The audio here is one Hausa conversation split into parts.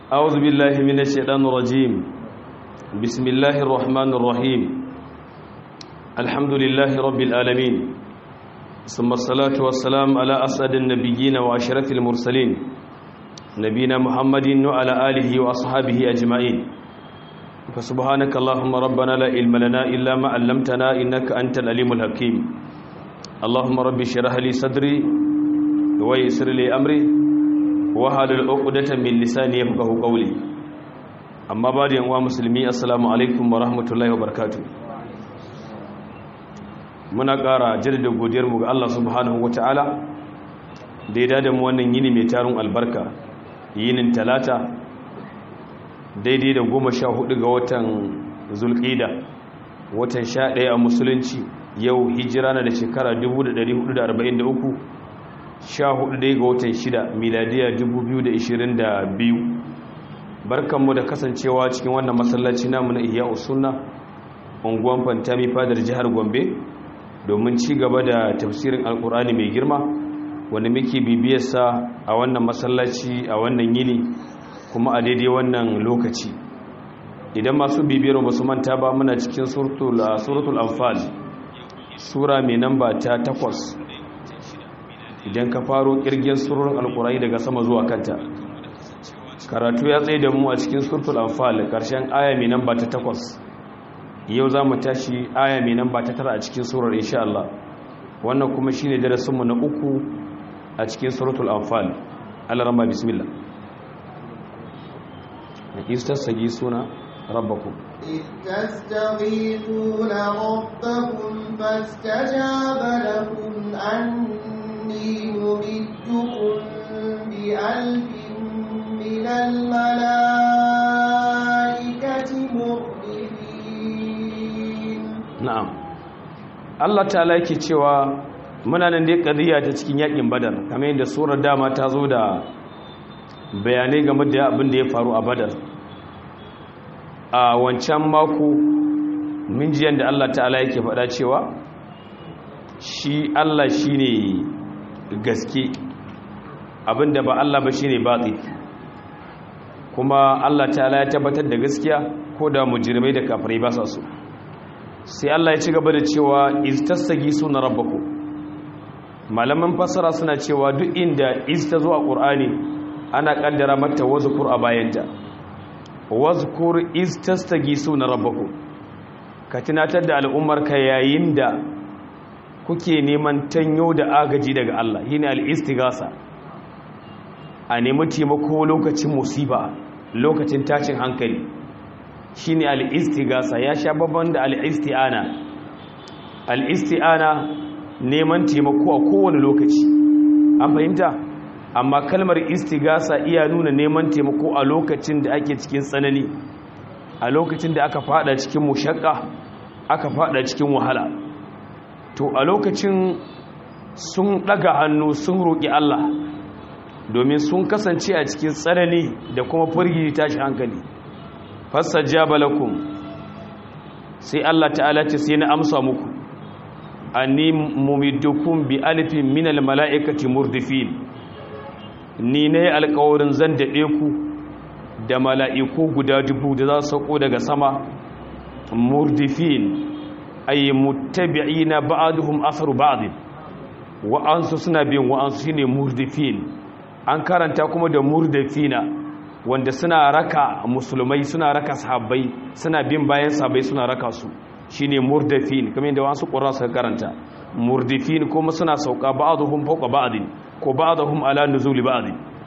أعوذ بالله من الشيطان الرجيم بسم الله الرحمن الرحيم الحمد لله رب العالمين ثم الصلاة والسلام على أسعد النبيين وأشرف المرسلين نبينا محمد وعلى آله وأصحابه أجمعين فسبحانك اللهم ربنا لا علم لنا إلا ما علمتنا إنك أنت العليم الحكيم اللهم رب اشرح لي صدري ويسر لي أمري wahalul uqdatan min lisani yafqahu qawli amma ba da yanwa musulmi assalamu alaikum wa rahmatullahi wa barakatuh muna ƙara jaddada godiyar mu ga Allah subhanahu wataala da ya dada mu wannan yini mai tarun albarka yinin talata daidai da 14 ga watan zulqa'da watan 11 a musulunci yau hijira na da shekara 1443 14 ga watan 6 miladiya 2022 barkanmu da kasancewa cikin wannan masallaci namu na Ihya Usunna unguwan Fantami fadar jihar Gombe domin ci gaba da tafsirin Alkur'ani mai girma wanda muke bibiyar sa a wannan masallaci a wannan yini kuma a daidai wannan lokaci idan masu bibiyar ba su manta ba muna cikin suratul Anfal sura mai namba ta 8 idan ka faro kirgin surorin alkurai daga sama zuwa kanta karatu ya tsaye da mu a cikin suratul anfal karshen aya mai namba ta 8 yau za mu tashi aya mai namba ta 9 a cikin surar insha Allah wannan kuma shine darasin mu na 3 a cikin suratul anfal al-rama bismillah istastajisuna rabbakum istastaghithuna rabbakum fastajaba lakum أني ممدكم بألف من الملائكة مردفين نعم Allah ta'ala yake cewa muna nan dai kadiya ta cikin yakin Badar kamar yadda surar dama ta zo da bayanai game da abin da ya faru a Badar a wancan mako mun ji yanda Allah ta'ala yake faɗa cewa shi Allah shine gaske abinda ba Allah ba shine batil kuma Allah ta'ala ya tabbatar da gaskiya ko da mujrimai da kafirai ba sa so sai Allah ya ci gaba da cewa istastagisuna rabbakum malaman fasara suna cewa duk inda ista zo a Qur'ani ana kaddara mata wazkur a bayanta wazkur istastagisuna rabbakum ka tunatar da al'ummar ka yayin da kuke neman tanyo da agaji daga Allah shine al-istighasa a nemi taimako lokacin musiba lokacin tashin hankali shine al-istighasa ya sha babban da al-isti'ana al-isti'ana neman taimako a kowane lokaci an fahimta amma kalmar istighasa iya nuna neman taimako a lokacin da ake cikin tsanani a lokacin da aka fada cikin mushakka aka fada cikin wahala to a lokacin sun daga hannu sun roƙi Allah domin sun kasance a cikin tsanani da kuma firgiji tashi hankali fastajaba lakum sai Allah ta'ala ce sai na amsa muku anni mumiddukum bi alfin minal mala'ikati murdifin ni ne alƙawarin zan dade ku da mala'iku guda 1000 da za su sauko daga sama murdifin ay muttabi'ina ba'duhum asaru ba'd wa ansu suna bin wa ansu shine murdifin an karanta kuma da murdifina wanda suna raka musulmai suna raka sahabbai suna bin bayan sahabbai suna raka su shine murdifin kamar yadda wasu qurra suka karanta murdifin kuma suna sauka ba'duhum fawqa ba'd ko ba'duhum ala nuzuli ba'd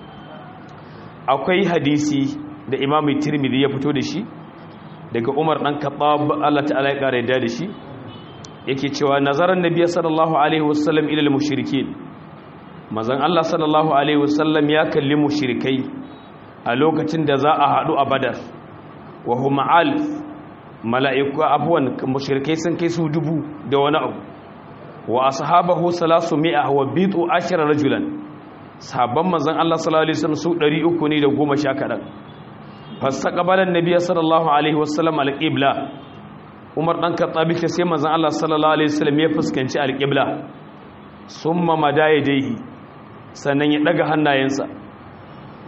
akwai hadisi da Imam Tirmidhi ya fito da shi daga Umar dan Khattab Allah ta'ala ya kare da shi yake cewa nazaran nabiyyi sallallahu alaihi wasallam ila al-mushrikin manzon Allah sallallahu alaihi wasallam ya kalli mushrikai a lokacin da za a hadu a Badar wa hum alf mala'iku afwan mushrikai sun kai su 1000 da wani abu wa ashabahu 300 wa bitu 10 rajulan sahabban manzon Allah sallallahu alaihi wasallam su 300 ne da 10 kadan fasaqabalan nabiyyi sallallahu alaihi wasallam al-qibla Umar dan Khattabi ce sai manzon Allah sallallahu alaihi wasallam ya fuskanci al-qibla summa madayidaihi sannan ya daga hannayensa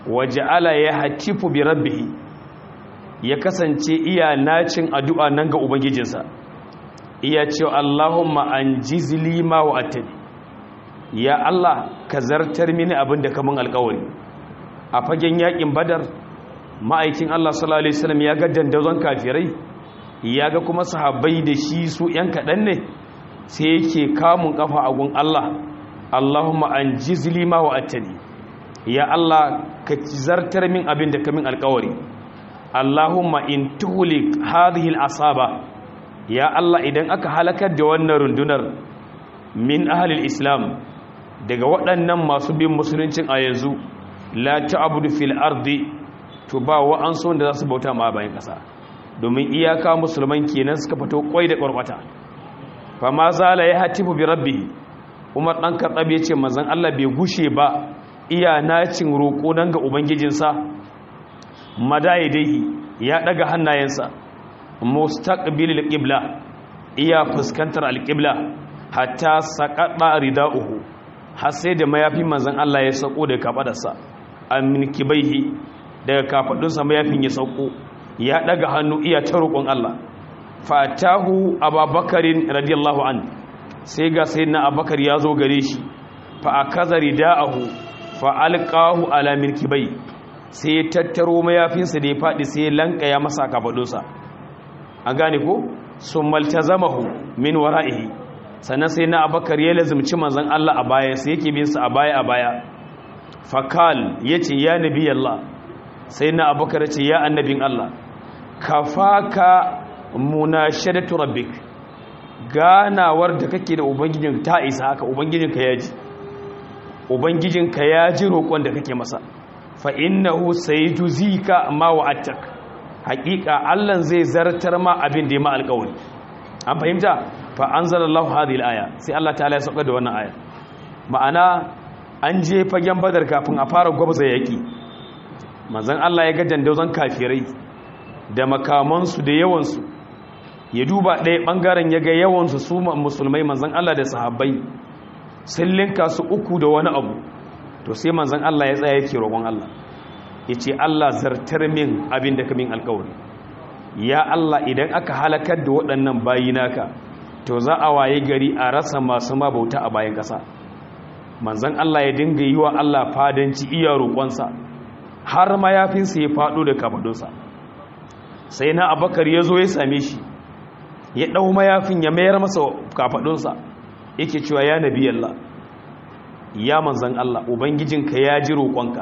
waja'ala yahtifu bi rabbih ya kasance iya nacin addu'a nan ga ubangijinsa iya cewa Allahumma anjizli ma wa'atani ya Allah ka zartar mini abinda kaman alƙawari a fagen yakin badar ma'aikin Allah sallallahu alaihi wasallam ya ga dandazon kafirai ya ga kuma sahabbai da shi su yan kadan ne sai yake kamun kafa a gun Allah Allahumma anjizli ma wa'atani ya Allah ka zartar min abinda kaman alƙawari Allahumma in tuhlik hadhihi al-asaba ya Allah idan aka halakar da wannan rundunar min ahlil islam daga waɗannan masu bin musuluncin a yanzu la ta'budu fil ardi to ba wa'ansu wanda za su bauta ma bayan ƙasa domin iyaka musulman kenan suka fito kwai da ƙwarƙwata fa ma zala ya hatifu bi rabbih Umar dan Khattab yace manzon Allah bai gushe ba iya nacin roƙo dan ga ubangijinsa madaidihi ya daga hannayensa mustaqbilil qibla iya fuskantar alqibla hatta saqata ridauhu har sai da mayafin manzon Allah ya sako da kafadarsa amin kibaihi daga kafadunsa mayafin ya sauko ya daga hannu iya ta roƙon Allah fatahu abubakarin radiyallahu an sai ga sayyidina abubakar ya zo gare shi fa akaza ridaahu fa alqahu ala mirkibai sai ya tattaro mayafinsa da ya fadi sai ya lankaya masa kafadunsa an gane ko sun maltazamahu min wara'ihi sannan sai na abubakar ya lazumci manzon Allah a baya sai yake bin sa a baya fakal yace ya nabi Allah sai na abubakar yace ya annabin Allah kafaka munashadatu rabbik ganawar da kake da ubangijin ta isa haka ubangijinka ya ji roƙon da kake masa fa innahu sayjuzika ma wa'atak haƙiƙa Allah zai zartar ma abin da ya ma alƙawari an fahimta fa anzalallahu hadhihi al-aya sai Allah ta'ala ya sauka da wannan aya ma'ana an je fagen badar kafin a fara gwabza yaki manzon Allah ya ga dandazon kafirai da makamansu da yawansu ya duba ɗaya ɓangaren ya ga yawansu su musulmai manzon Allah da sahabbai sun linka su uku da wani abu to sai manzon Allah ya tsaya yake roƙon Allah ya ce Allah zartar min abin da ka min alƙawari ya Allah idan aka halakar da waɗannan bayi naka to za a waye gari a rasa masu mabauta a bayan ƙasa manzon Allah ya dinga yi wa Allah fadanci iya roƙonsa har mayafinsa ya faɗo da kafaɗunsa sai na abakar ya zo ya same shi ya ɗau mayafin ya mayar masa kafaɗunsa yake cewa ya nabi Allah ya manzon Allah ubangijinka ya ji roƙonka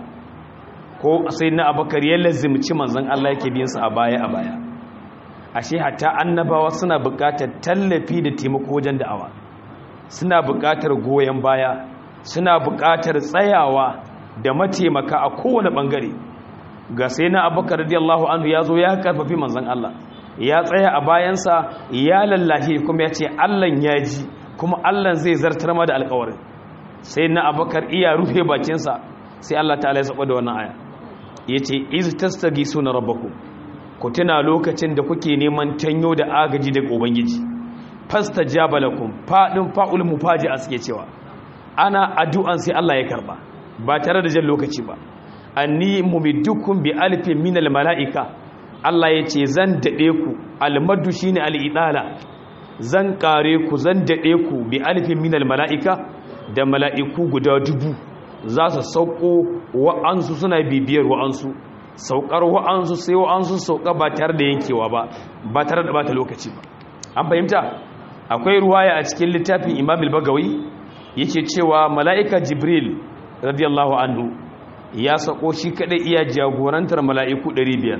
ko sai na abakar ya lazimci manzon Allah yake biyansa a baya ashe hatta annabawa suna buƙatar tallafi da taimako wajen da'awa suna buƙatar goyon baya suna buƙatar tsayawa da mataimaka a kowane ɓangare ga sai na abubakar radiyallahu anhu ya zo ya karfafi manzon Allah ya tsaya a bayansa ya lallahi kuma ya ce Allah ya ji kuma Allah zai zartar ma da alƙawarin sai na abubakar iya rufe bakinsa sai Allah ta'ala ya saba da wannan aya yace iz tastagisuna rabbakum ku tuna lokacin da kuke neman tanyo da agaji daga ubangiji fastajaba lakum fadin fa'ul mufaji'a suke cewa ana addu'an sai Allah ya karba ba tare da jan lokaci ba anni mumiddukum bi alfin minal mala'ika Allah yace zan dade ku almaddu shine al'idala zan kare ku zan dade ku bi alfin minal mala'ika da mala'iku guda 1000 za su sauko wa'ansu suna bibiyar wa'ansu saukar wa'ansu sai wa'ansu sauka ba tare da yankewa ba tare da bata lokaci ba an fahimta akwai ruwaya a cikin littafin Imam al-Bagawi yake cewa mala'ika Jibril radiyallahu anhu ya sako shi kadai iya jagorantar mala'iku 500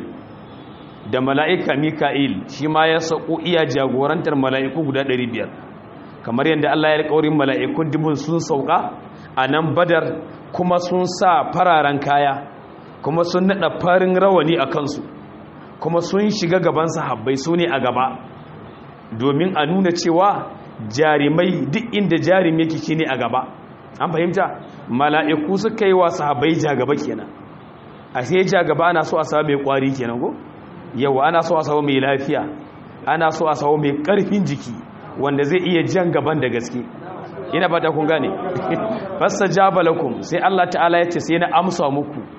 da mala'ika Mika'il shi ma ya sako iya jagorantar mala'iku guda 500 kamar yadda Allah ya alƙawarin mala'ikun dubun sun sauka a nan Badar kuma sun sa fararen kaya kuma sun nada farin rawani a kansu kuma sun shiga gaban sahabbai su ne a gaba domin a nuna cewa jarimai duk inda jarim yake shine a gaba an fahimta mala'iku suka yi wa sahabbai jagaba kenan a sai jagaba ana so a samu mai kwari kenan ko yawa ana so a samu mai lafiya ana so a samu mai karfin jiki wanda zai iya jan gaban da gaske ina ba ta kun gane fastajaba lakum sai Allah ta'ala ya ce sai na amsa muku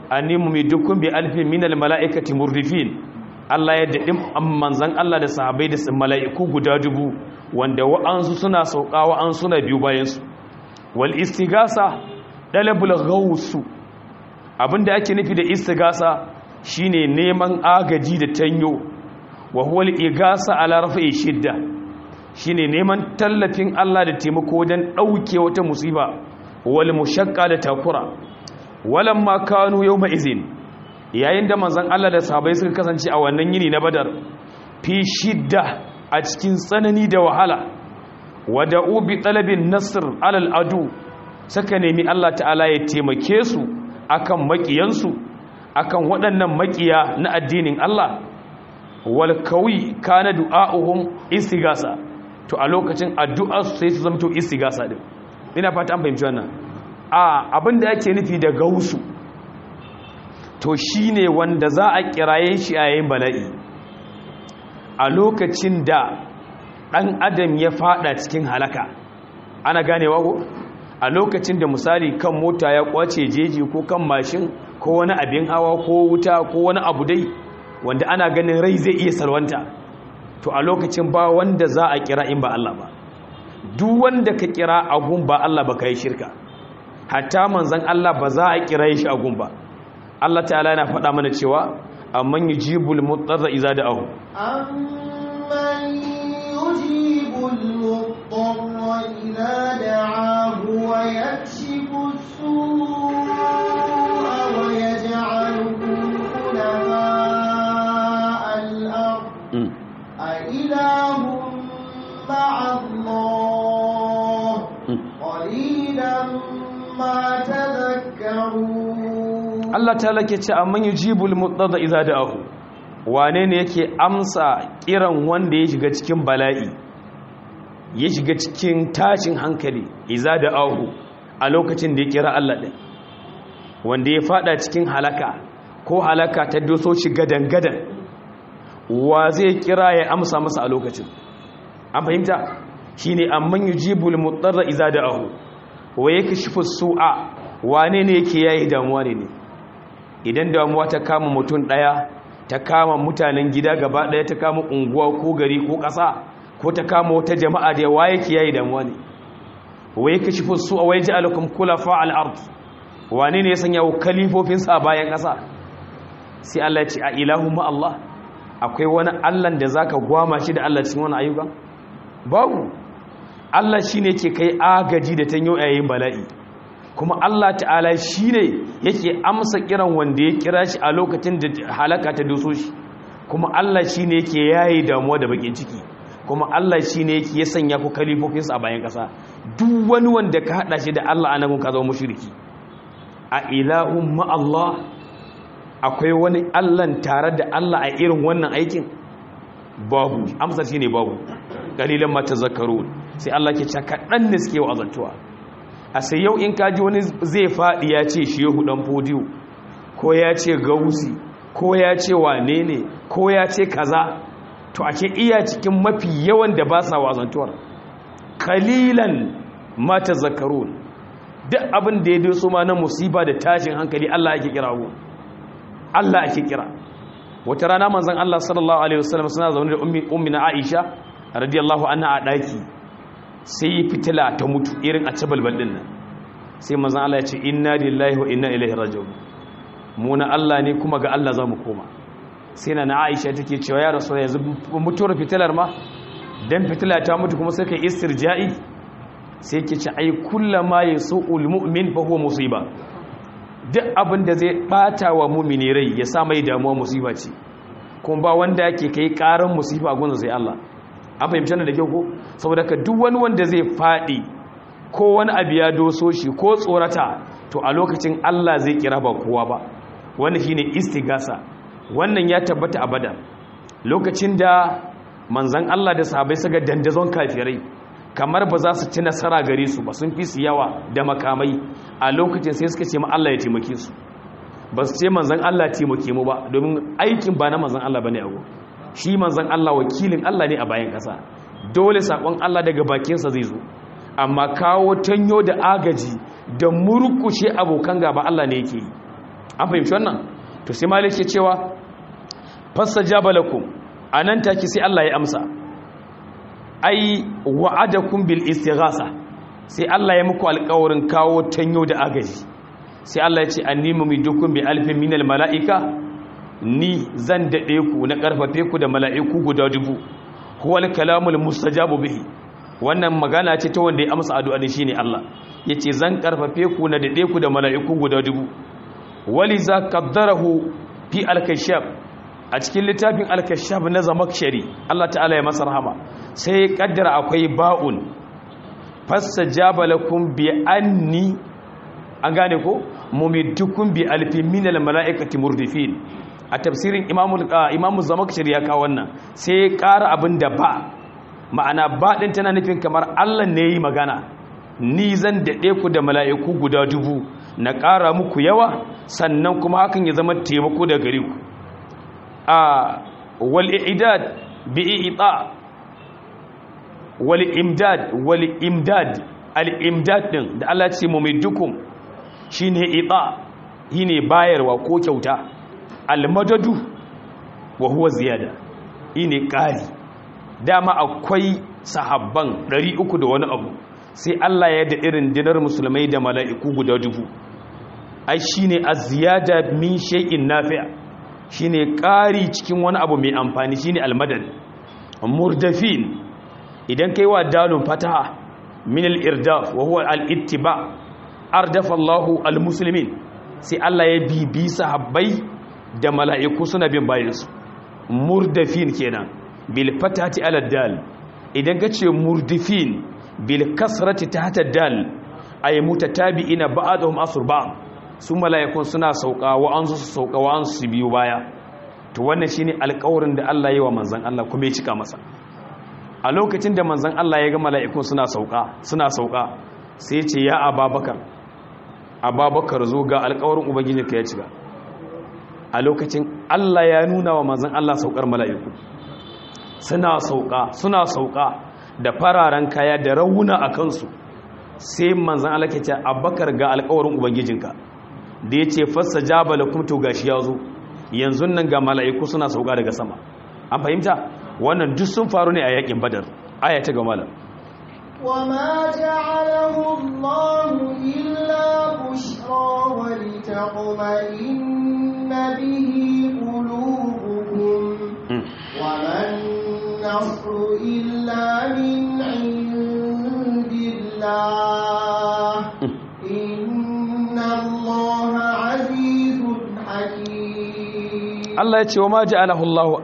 anni mumiddukum bi alfin minal mala'ikati murdifin Allah ya daɗin manzan Allah da sahabai da mala'iku guda 1000 wanda wa'ansu suna sauka wa'ansu suna biyu bayansu wal istigasa dalabul ghawsu abinda ake nufi da istigasa shine neman agaji da tanyo wa huwa al igasa ala rafi shidda shine neman tallafin Allah da taimako dan dauke wata musiba wal mushaqqa da takura walamma kanu yawma izin yayin da manzon Allah da sahabbai suka kasance a wannan yini na Badar fi shidda a cikin tsanani da wahala wada'u bi talabin nasr alal adu saka nemi Allah ta'ala ya taimake su akan makiyansu akan waɗannan makiya na addinin Allah wal kawi kana du'a'uhum istigasa to a lokacin addu'ar su sai su zama to istigasa din ina fata an fahimci wannan abinda yake nufi da gausu to shine wanda za a kiraye shi a yayin bala'i a lokacin da ɗan adam ya fada cikin halaka ana ganewa ko a lokacin da misali kan mota ya kwace jeji ko kan mashin ko wani abin hawa ko wuta ko wani abu dai wanda ana ganin rai zai iya salwanta to a lokacin ba wanda za a kira in ba Allah ba duk wanda ka kira agun ba Allah ba kai shirka hatta manzon Allah ba za a kira shi agun ba Allah ta'ala yana faɗa mana cewa amman yujibul mutarra idza da'ahu amman yujibul mutarra idza da'ahu wa yakshifu as-su'a wa yaj'alukum khulafa'al ard a ilahum ma'a Allah qalilan ma tadhakkarun Allah ta lake ce amman yujibul mutarra idza da'ahu wane ne yake amsa kiran wanda ya shiga cikin bala'i ya shiga cikin tashin hankali idza da'ahu a lokacin da ya kira Allah din wanda ya fada cikin halaka ko halaka ta doso shi gadan wa zai kira ya amsa masa a lokacin an fahimta shine amman yujibul mutarra idza da'ahu wa yakashifu su'a wane ne yake yayi damuwa ne idan damuwa ta kama mutum daya ta kama mutanen gida gaba daya ta kama unguwa ko gari ko kasa ko ta kama wata jama'a da waye ke yayi damuwa ne waye kashifu su a waje alakum kulafa al-ard wane ne ya sanya kalifofin sa bayan kasa sai Allah ya ce a ilahu ma Allah akwai wani Allah da zaka gwama shi da Allah cikin wani ayyuka babu Allah shine yake kai agaji da tanyo yayin bala'i kuma Allah ta'ala shi ne yake amsa kiran wanda ya kira shi a lokacin da halaka ta doso shi kuma Allah shi ne yake yayi damuwa da bakin ciki kuma Allah shi ne yake ya sanya ku kalifofinsa a bayan ƙasa duk wani wanda ka haɗa shi da Allah anabin ka zama mushriki a ilahun ma Allah akwai wani Allah tare da Allah a irin wannan aikin babu amsa shi ne babu kalilan ma tazakkarun sai Allah ke cewa kaɗan ne suke wa'azantuwa a sai yau in kaji wani zai faɗi ya ce shehu ɗan fodiyo ko ya ce gausi ko ya ce wane ne ko ya ce kaza to ake iya cikin mafi yawan da ba sa wazantuwar kalilan mata zakarun duk abin da ya doso ma na musiba da tashin hankali Allah ake kira ku Allah ake kira wata rana manzon Allah sallallahu alaihi wasallam suna zaune da ummi na Aisha radiyallahu anha a daki sai fitila ta mutu irin a cabalbal din nan sai manzon Allah ya ce inna lillahi wa inna ilaihi raji'un mu na Allah ne kuma ga Allah zamu koma sai na Aisha take cewa ya rasul yanzu mutuwar fitilar ma dan fitila ta mutu kuma sai kai istirja'i sai ke ce ai kullama yasu'ul mu'min fa huwa musiba duk abin da zai bata wa mu'mini rai ya sa mai damuwa musiba ce kuma ba wanda yake kai karan musiba gunsa sai Allah an fahimci da kyau ko saboda ka duk wani wanda zai fadi ko wani abu ya doso shi ko tsorata to a lokacin Allah zai kira ba kowa ba wannan shine istigasa wannan ya tabbata abada lokacin da manzon Allah da sahabbai suka dandazon kafirai kamar ba za su ci nasara gare su ba sun fi su yawa da makamai a lokacin sai suka ce ma Allah ya taimake su ba su ce manzon Allah taimake mu ba domin aikin ba na manzon Allah bane ago shi manzon Allah wakilin Allah ne a bayan kasa dole sakon Allah daga bakinsa zai zo amma kawo tanyo da agaji da murkushe abokan gaba Allah ne yake yi an fahimci wannan to sai malik ke cewa fastajaba lakum anan take sai Allah ya amsa ai wa'adakum bil istighasa sai Allah ya muku alƙawarin kawo tanyo da agaji sai Allah ya ce annimu midukum bi alfin minal mala'ika ni zan dade ku na karfafe ku da mala'iku guda 1000 huwal kalamul mustajabu bihi wannan magana ce ta wanda ya amsa addu'a shine Allah yace zan karfafe ku na dade ku da mala'iku guda 1000 waliza qaddarahu fi al-kashaf a cikin littafin al-kashaf na zamakshari Allah ta'ala ya masa rahama sai ya kaddara akwai ba'un fastajaba lakum bi anni an gane ko mumiddukum bi alfin minal mala'ikati murdifin a tafsirin imamu zamakshari ya kawo wannan sai ya ƙara abin da ba ma'ana ba ɗin tana nufin kamar Allah ne yi magana ni zan daɗe ku da mala'iku guda 1000 na ƙara muku yawa sannan kuma hakan ya zama taimako da gare ku wal'idad bi'i'ita wal'imdad al'imdad ɗin da Allah ce mumiddukum shi ne ita shi ne bayarwa ko kyauta almadadu wa huwa ziyada shi ne ƙari dama akwai sahabban 300 da wani abu sai Allah ya da irin dinar musulmai da mala'iku guda 1000 ai shi ne a ziyada min shay'in nafi'a shi ne ƙari cikin wani abu mai amfani shi ne almadad murdafin idan kai wa dalun fataha min al-irdaf wa huwa al-ittiba ardafa Allahu al-muslimin sai Allah ya bibi sahabbai da mala'iku suna bin bayansu murdafin kenan bil fatati ala dal idan kace murdifin bil kasrati tahta dal ay mutatabi'ina ba'dhum asrba su mala'ikun suna sauka wa an su sauka wa an su biyo baya to wannan shine alƙawarin da Allah ya yi wa manzon Allah kuma ya cika masa a lokacin da manzon Allah ya ga mala'ikun suna sauka sai ya ce ya ababakar zo ga alƙawarin ubangijinka ya cika a lokacin Allah ya nuna wa manzon Allah saukar mala'iku suna sauka da fararen kaya da rauna a kansu sai manzon Allah ke ce abakar ga alƙawarin ubangijinka da ya ce fassa jaba lakum to gashi ya zo yanzu nan ga mala'iku suna sauka daga sama an fahimta wannan duk sun faru ne a yakin badar aya ta gaba وما جعله الله إلا بشرى ولتطمئن به قلوبكم وما النصر إلا من عند الله إن الله عزيز حكيم الله يقول وما جعله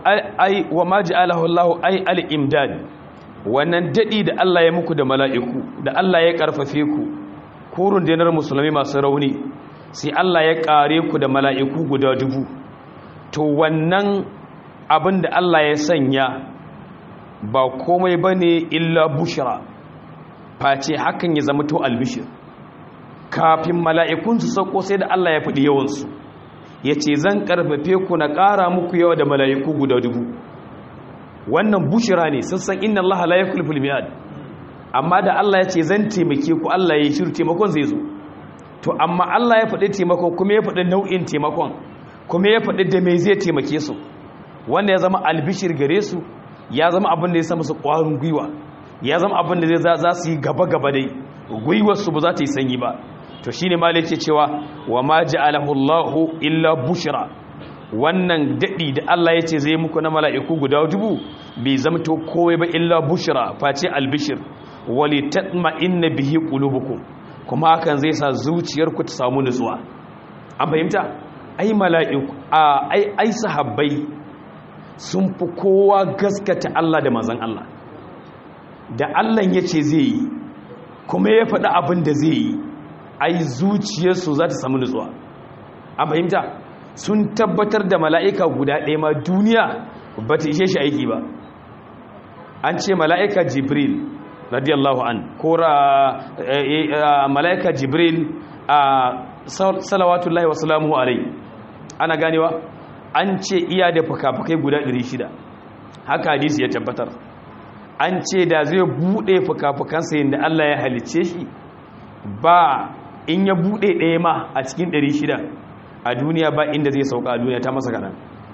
الله أي الإمداد wannan daɗi da Allah ya muku da mala'iku da Allah ya ƙarfafe ku kurun dinar musulmi masu rauni sai Allah ya ƙare ku da mala'iku guda 1000 to wannan abin da Allah ya sanya ba komai ba ne illa bushra face hakan ya zama to albishir kafin mala'ikun su sauko sai da Allah ya faɗi yawansu ya ce zan ƙarfafe ku na ƙara muku yawa da mala'iku guda 1000 wannan bushira ne sun san inna Allah la yakhlifu al-mi'ad amma da Allah ya ce zan taimake ku Allah ya shiru taimakon zai zo to amma Allah ya faɗi taimakon kuma ya faɗi nau'in taimakon kuma ya faɗi da me zai taimake su wanda ya zama albishir gare su ya zama abin da ya sa musu ƙwarin gwiwa ya zama abin da za su yi gaba dai gwiwar su ba za ta yi sanyi ba to shine malai yake cewa wa ma ja'alahu Allahu illa bushra wannan daɗi da Allah ya ce zai muku na mala'iku guda 1000 bai zamto kowai ba illa bushra face albishir wali tatma inna bihi qulubukum kuma hakan zai sa zuciyarku ta samu nutsuwa an fahimta ai mala'iku ai sahabbai sun fi kowa gaskata Allah da manzon Allah da Allah ya ce zai yi kuma ya faɗi abin da zai yi ai zuciyarsu za ta samu nutsuwa an fahimta sun tabbatar da mala'ika guda ɗaya ma duniya ba ta ishe shi aiki ba an ce mala'ika jibril radiyallahu an ko mala'ika jibril salawatullahi wasalamu alai ana ganewa an ce iya da fuka-fukai guda 600 haka hadisi ya tabbatar an ce da zai buɗe fuka-fukansa yadda Allah ya halice shi ba in ya buɗe ɗaya ma a cikin 600 a duniya ba inda zai sauka a duniya ta masa kaɗan.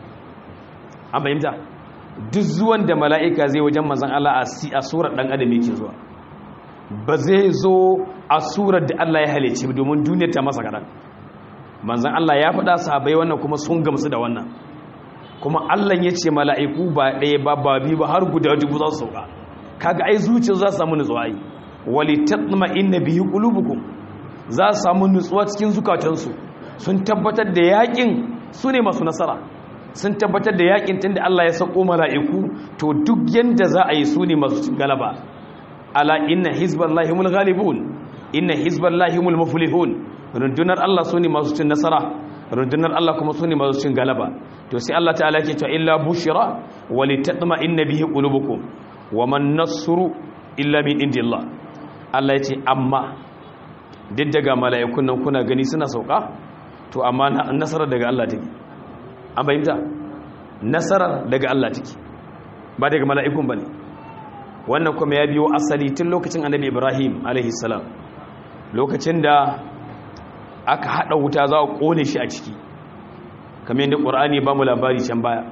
An fahimta duk zuwan da mala'ika zai wajen manzan Allah a surar ɗan adam yake zuwa, ba zai zo a surar da Allah ya halice domin duniyar ta masa kaɗan. Manzan Allah ya faɗa sahabbai wannan kuma sun gamsu da wannan, kuma Allah ya ce mala'iku ba ɗaya ba biyu ba har guda dubu za su sauka. Kaga ai zuciya za su samu nutsuwa yi, wali tatma inna bihi qulubukum, za su samu nutsuwa cikin zukatansu. Sun tabbatar da yakin su ne masu nasara, sun tabbatar da yakin tunda Allah ya sako mala'iku, to duk yanda za a yi su ne masu cin galaba. Ala inna hizballahi humul ghalibun, inna hizballahi humul muflihun. Rundunar Allah su ne masu cin nasara, rundunar Allah kuma su ne masu cin galaba. To sai Allah ta'ala yake cewa illa bushira wa litatma inna bihi qulubukum wa man nasru illa min indillah. Allah ya ce amma duk daga mala'ikun nan kuna gani suna sauka, to amma nasarar daga Allah take. An bayyanta nasarar daga Allah take, ba daga mala'ikun bane. Wannan kuma ya biyo asali tun lokacin Annabi Ibrahim alaihi salam, lokacin da aka hada wuta za a kone shi a ciki, kamar yadda Qur'ani ba mu labari can baya.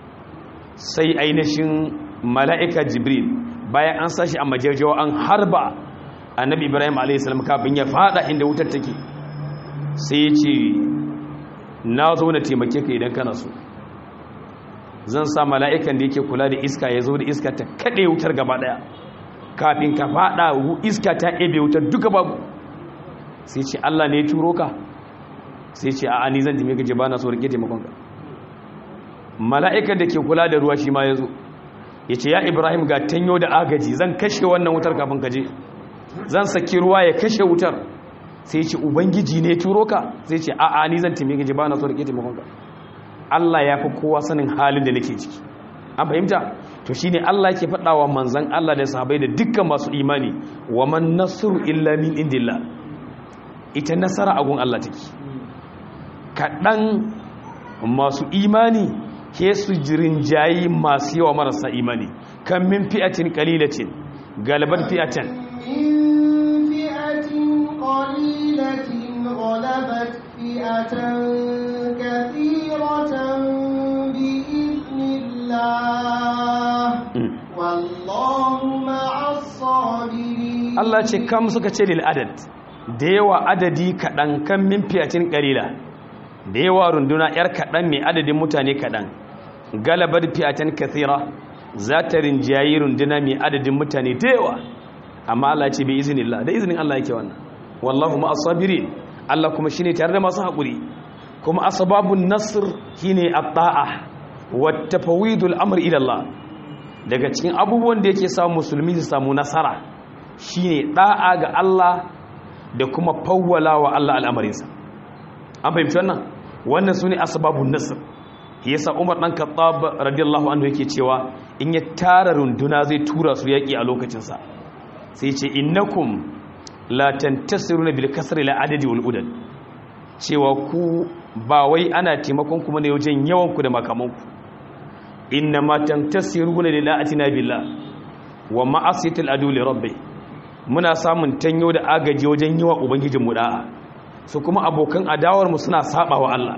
Sai ainihin mala'ika Jibril bayan an sashi a majarjawa an harba Annabi Ibrahim alaihi salam kafin ya fada inda wutar take, sai ya ce na zo na taimake ka idan kana so, zan sa mala'ikan da yake kula da iska ya zo da iska ta kaɗe wutar gaba ɗaya, kafin ka faɗa iska ta ebe wutar duka babu. Sai ce Allah ne ya turo ka? Sai ce a'a ni zan taimake ka, ba na so rike taimakon ka. Mala'ikan da ke kula da ruwa shi ma ya zo ya ce ya Ibrahim ga tanyo da agaji, zan kashe wannan wutar kafin ka je, zan saki ruwa ya kashe wutar. Sai ce ubangiji ne turo ka? Sai ce a'a ni zan taimake ka, ba na so rike taimakon ka. Allah ya fi kowa sanin halin da nake ciki. An fahimta? To shine Allah yake faɗawa manzon Allah da sahabbai da dukkan masu imani, wa man nasru illa min indillah. Ita nasara a gun Allah take. Kaɗan masu imani ke su jirinjayi masu yawa marasa imani. Kan min fi'atin qalilatin galabat fi'atan غلبت فئة كثيرة بإذن الله والله مع الصابرين. Allah ce kam suka ce lil adad, da yawa adadi kaɗan, kan min fiyatin ƙalila, da yawa runduna ‘yar kaɗan mai adadin mutane kaɗan, galabar fiyatan kathira za ta rinjayi runduna mai adadin mutane da yawa. Amma Allah ce bai izinin Allah, da izinin Allah yake wannan. Wallahu ma asabirin, Allah kuma shine tare da masu haƙuri. Kuma asbabun nasr shine at-ta'a wa tafawidul amr ila Allah. Daga cikin abubuwan da yake sa musulmi su samu nasara shine da'a ga Allah da kuma fawwala wa Allah al'amarinsa. An fahimci wannan? Wannan sune asbabun nasr. Yasa Umar dan Khattab radiyallahu anhu yake cewa in ya tara runduna zai tura su yaki a lokacin sa. Sai ce innakum la tantasiruna bil kasri la adadi wal udad. Cewa ku ba wai ana taimakon ku ne wajen yawan ku da makaman ku. Inna ma tantasiruna lillahi billah wa ma'asiyatil adu li rabbi. Muna samun tanyo da agaji wajen yawa ubangijin mu da'a. Su kuma abokan adawar mu suna sabawa Allah.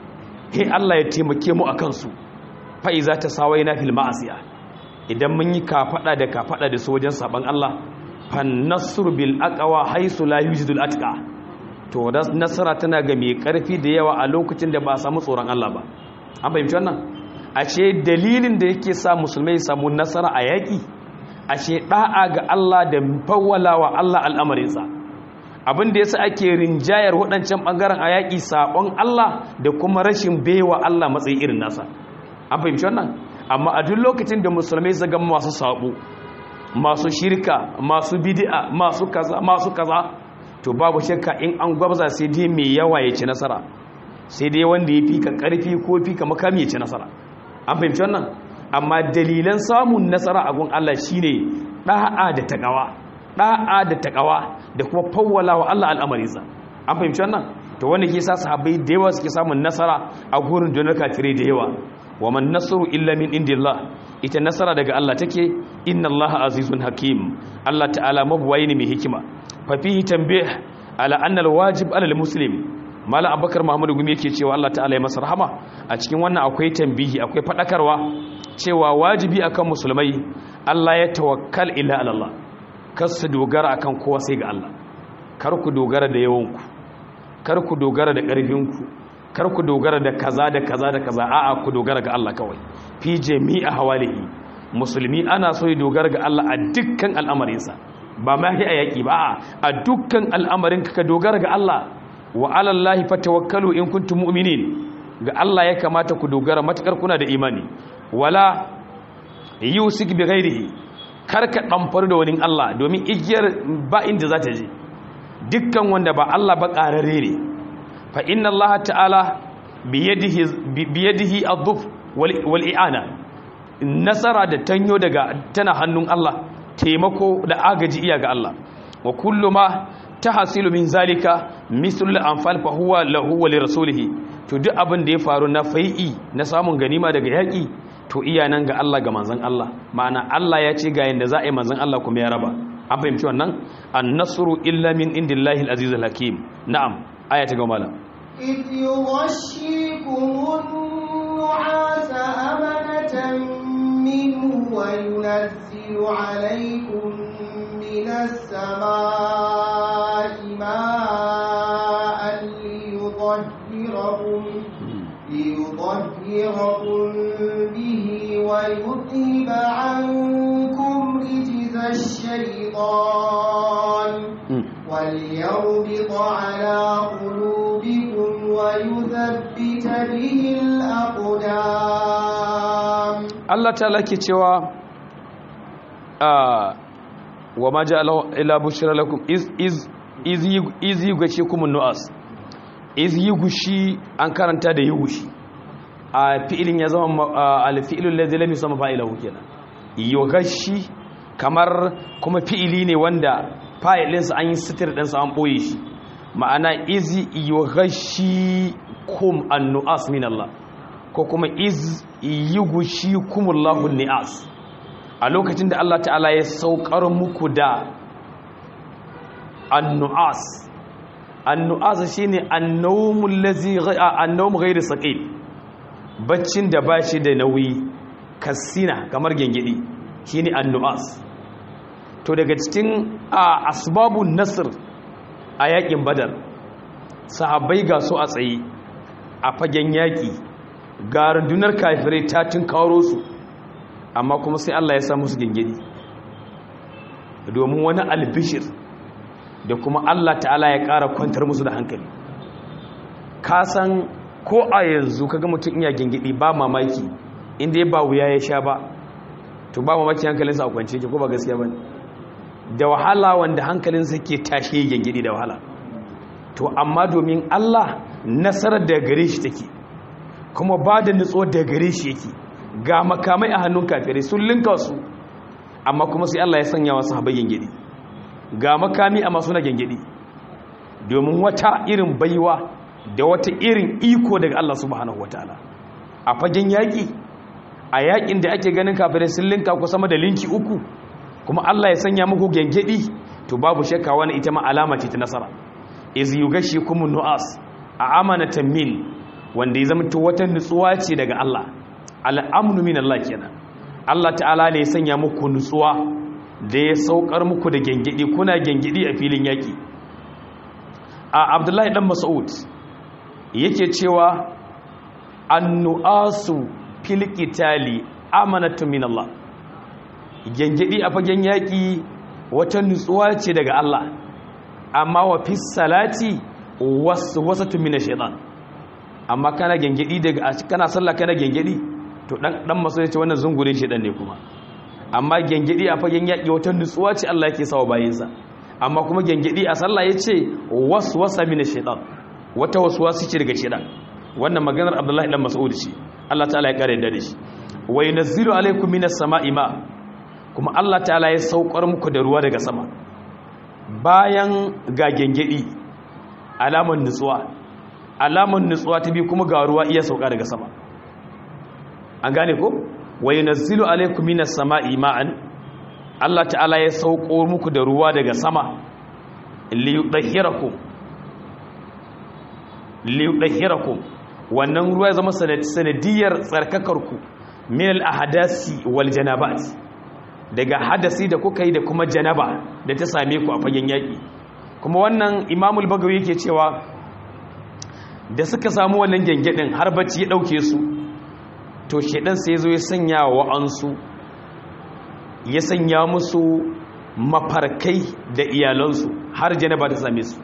Allah ya taimake mu akan su. Fa iza tasawaina fil ma'asiya. Idan mun yi kafada da su wajen saban Allah, fan nasru bil aqwa haythu la yujidul atqa. To da nasara tana ga mai karfi da yawa a lokacin da ba a samu tsoron Allah ba. An fahimci wannan? Ashe dalilin da yake sa musulmai samu nasara a yaki, ashe da'a ga Allah da fawwalawa Allah al'amarinsa. Abin da yasa ake rinjayar waɗancan bangaren a yaki sabon Allah da kuma rashin baiwa Allah matsayi irin nasa. An fahimci wannan? Amma a duk lokacin da musulmai su ga masu sabo, masu shirka, masu bid'a, masu kaza, to babu shakka in an gwabza sai dai mai yawa ya ci nasara, sai dai wanda ya fika karfi ko fika makami ya ci nasara. An fahimci wannan? Amma dalilan samun nasara a gun Allah shine da'a da takawa da kuma fawwala wa Allah al'amarinsa. An fahimci wannan? To wanda ke sa sahabbai da yawa suke samun nasara a gurin donar kafirai da yawa. Wa man nasru illa min indillah. Ita nasara daga Allah take. Inna Allah azizun hakim. Allah ta'ala mabuwayi ne mai hikima. Fa fihi tanbih ala anna alwajib ala almuslim Malam Abubakar Muhammadu Gumi yake cewa Allah ta'ala ya masa rahama, a cikin wannan akwai tambihi, akwai fadakarwa cewa wajibi akan musulmai Allah ya tawakkal ila Allah, kar su dogara akan kowa sai ga Allah. Kar ku dogara da yawanku, kar ku dogara da ƙarfinku, kar ku dogara da kaza da kaza da kaza, a'a ku dogara ga Allah kawai. Fi jami'a hawalihi, musulmi ana so ya dogara ga Allah a dukkan al'amarinsa, ba ma a yaƙi ba, a dukkan al'amarin ka dogara ga Allah. Wa alallahi fatawakkalu in kuntum mu'minin, ga Allah ya kamata ku dogara matakar kuna da imani. Wala yusik bi ghairihi, karka damfar da wani Allah, domin igiyar ba inda za ta je. Dukkan wanda ba Allah ba ƙararre ne. Fa inna Allah ta'ala biyadihi adh-dhuf wal i'ana, nasara da tanyo tana hannun Allah, taimako da agaji iya ga Allah. Wa kullu ma tahasilu min zalika mislu al-anfal fa huwa lahu wa li rasulihi, to duk abin da ya faru na fai'i na samun ganima daga yaki, to iya nan ga Allah, ga manzon Allah. Ma'ana Allah ya ce ga yanda za a yi, manzon Allah kuma ya raba. An fahimci wannan? An-nasru illa min indillahi al-aziz al-hakim. Na'am, aya ta gaba malam. إذ يغشيكم النعاس أمنة منه وينزل عليكم من السماء ماء ليطهركم به ويذهب عنكم رجز الشيطان وليربط على قلوبكم ويثبت به الأقدام. الله تعالى كتوى وما جعل إلا بشرى لكم إذ يغشيكم النعاس. إذ يغشي أن كرنتا da yughshi, a fi'ilin ya zama al-fi'lu alladhi lam yusamma fa'iluhu kenan. Yughshi kamar kuma fi'ili ne wanda fa'ilinsa an yi sitir ɗinsa an ɓoye shi. Ma'ana izi yughshi kum an-nu'as min Allah, ko kuma iz yughshi kumullahu an-ni'as, a lokacin da Allah ta'ala ya saukar muku da an-nu'as. An-nu'as shine an-nawmul ladzi an-nawm ghayr saqil, baccin da bashi da nauyi, kasina kamar gengedi, shine an-nu'as. To daga cikin asbabun nasr a yakin badar, sahabbai ga su a tsaye a fagen yaki, ga rundunar kafirai ta tunkaro su, amma kuma sai Allah ya sa musu gengedi, domin wani albishir da kuma Allah ta'ala ya ƙara kwantar musu da hankali. Ka san ko a yanzu kaga mutum iya gengedi ba mamaki, inda ya ba wuya ya sha ba, to ba mamaki hankalinsa a kwance ke, ko ba gaskiya ba ne? Da wahala wanda hankalinsa ke tashe gengedi da wahala. To amma domin Allah nasarar da gare shi take, kuma ba da nutso da gare shi yake, ga makamai a hannun kafirai sun linka su, amma kuma sai Allah ya sanya wasu haɓar gengedi, ga makami amma suna gengedi, domin wata irin baiwa da wata irin iko daga Allah subhanahu wataala. A fagen yaƙi, a yaƙin da ake ganin kafirai sun linka ku sama da linki uku, kuma Allah ya sanya muku gengedi, to babu shakka wani ita ma alama ce ta nasara. Iz yughashshikum nu'as a amanatan min, wanda ya zama to wata nutsuwa ce daga Allah, al'amnu min Allah kenan. Allah ta'ala ne ya sanya muku nutsuwa da ya saukar muku da gengedi, kuna gengedi a filin yaki. A Abdullahi dan Mas'ud yake cewa an-nu'asu fil qitali amanatun min Allah, gengedi a fagen yaki wata nutsuwa ce daga Allah, amma wa fi salati waswasatun min ash-shaytan. Amma kana gengedi daga kana sallah kana gengedi, to dan maso yace wannan zungure shedan ne kuma. Amma gengedi a fagen yaki wata nutsuwa ce Allah yake sawa bayinsa, amma kuma gengedi a sallah yace waswasa min ash-shaytan, wata waswasi ce daga shedan. Wannan maganar Abdullahi dan Mas'ud ce, Allah ta'ala ya kare da shi. Wa yunzilu alaykum minas sama'i ma, kuma Allah ta'ala ya saukar muku da ruwa daga sama. Bayan ga gengedi alaman nutsuwa ta bi kuma ga ruwa iya sauka daga sama. An gane ko? Wa yunzilu alaykum minas sama'i ma'an, Allah ta'ala ya sauko muku da liyudahhirakum wannan ruwa ya zama sanadiyar tsarkakarku min al-ahdasi wal janabat daga hadasi da kuka yi da kuma janaba da ta same ku a fagen yaki kuma wannan Imamul Bagawi yake cewa da suka samu wannan gengedin har bacci ya dauke su to shedan sai yazo ya sanya wa ansu ya sanya musu mafarkai da iyalansu har janaba ta same su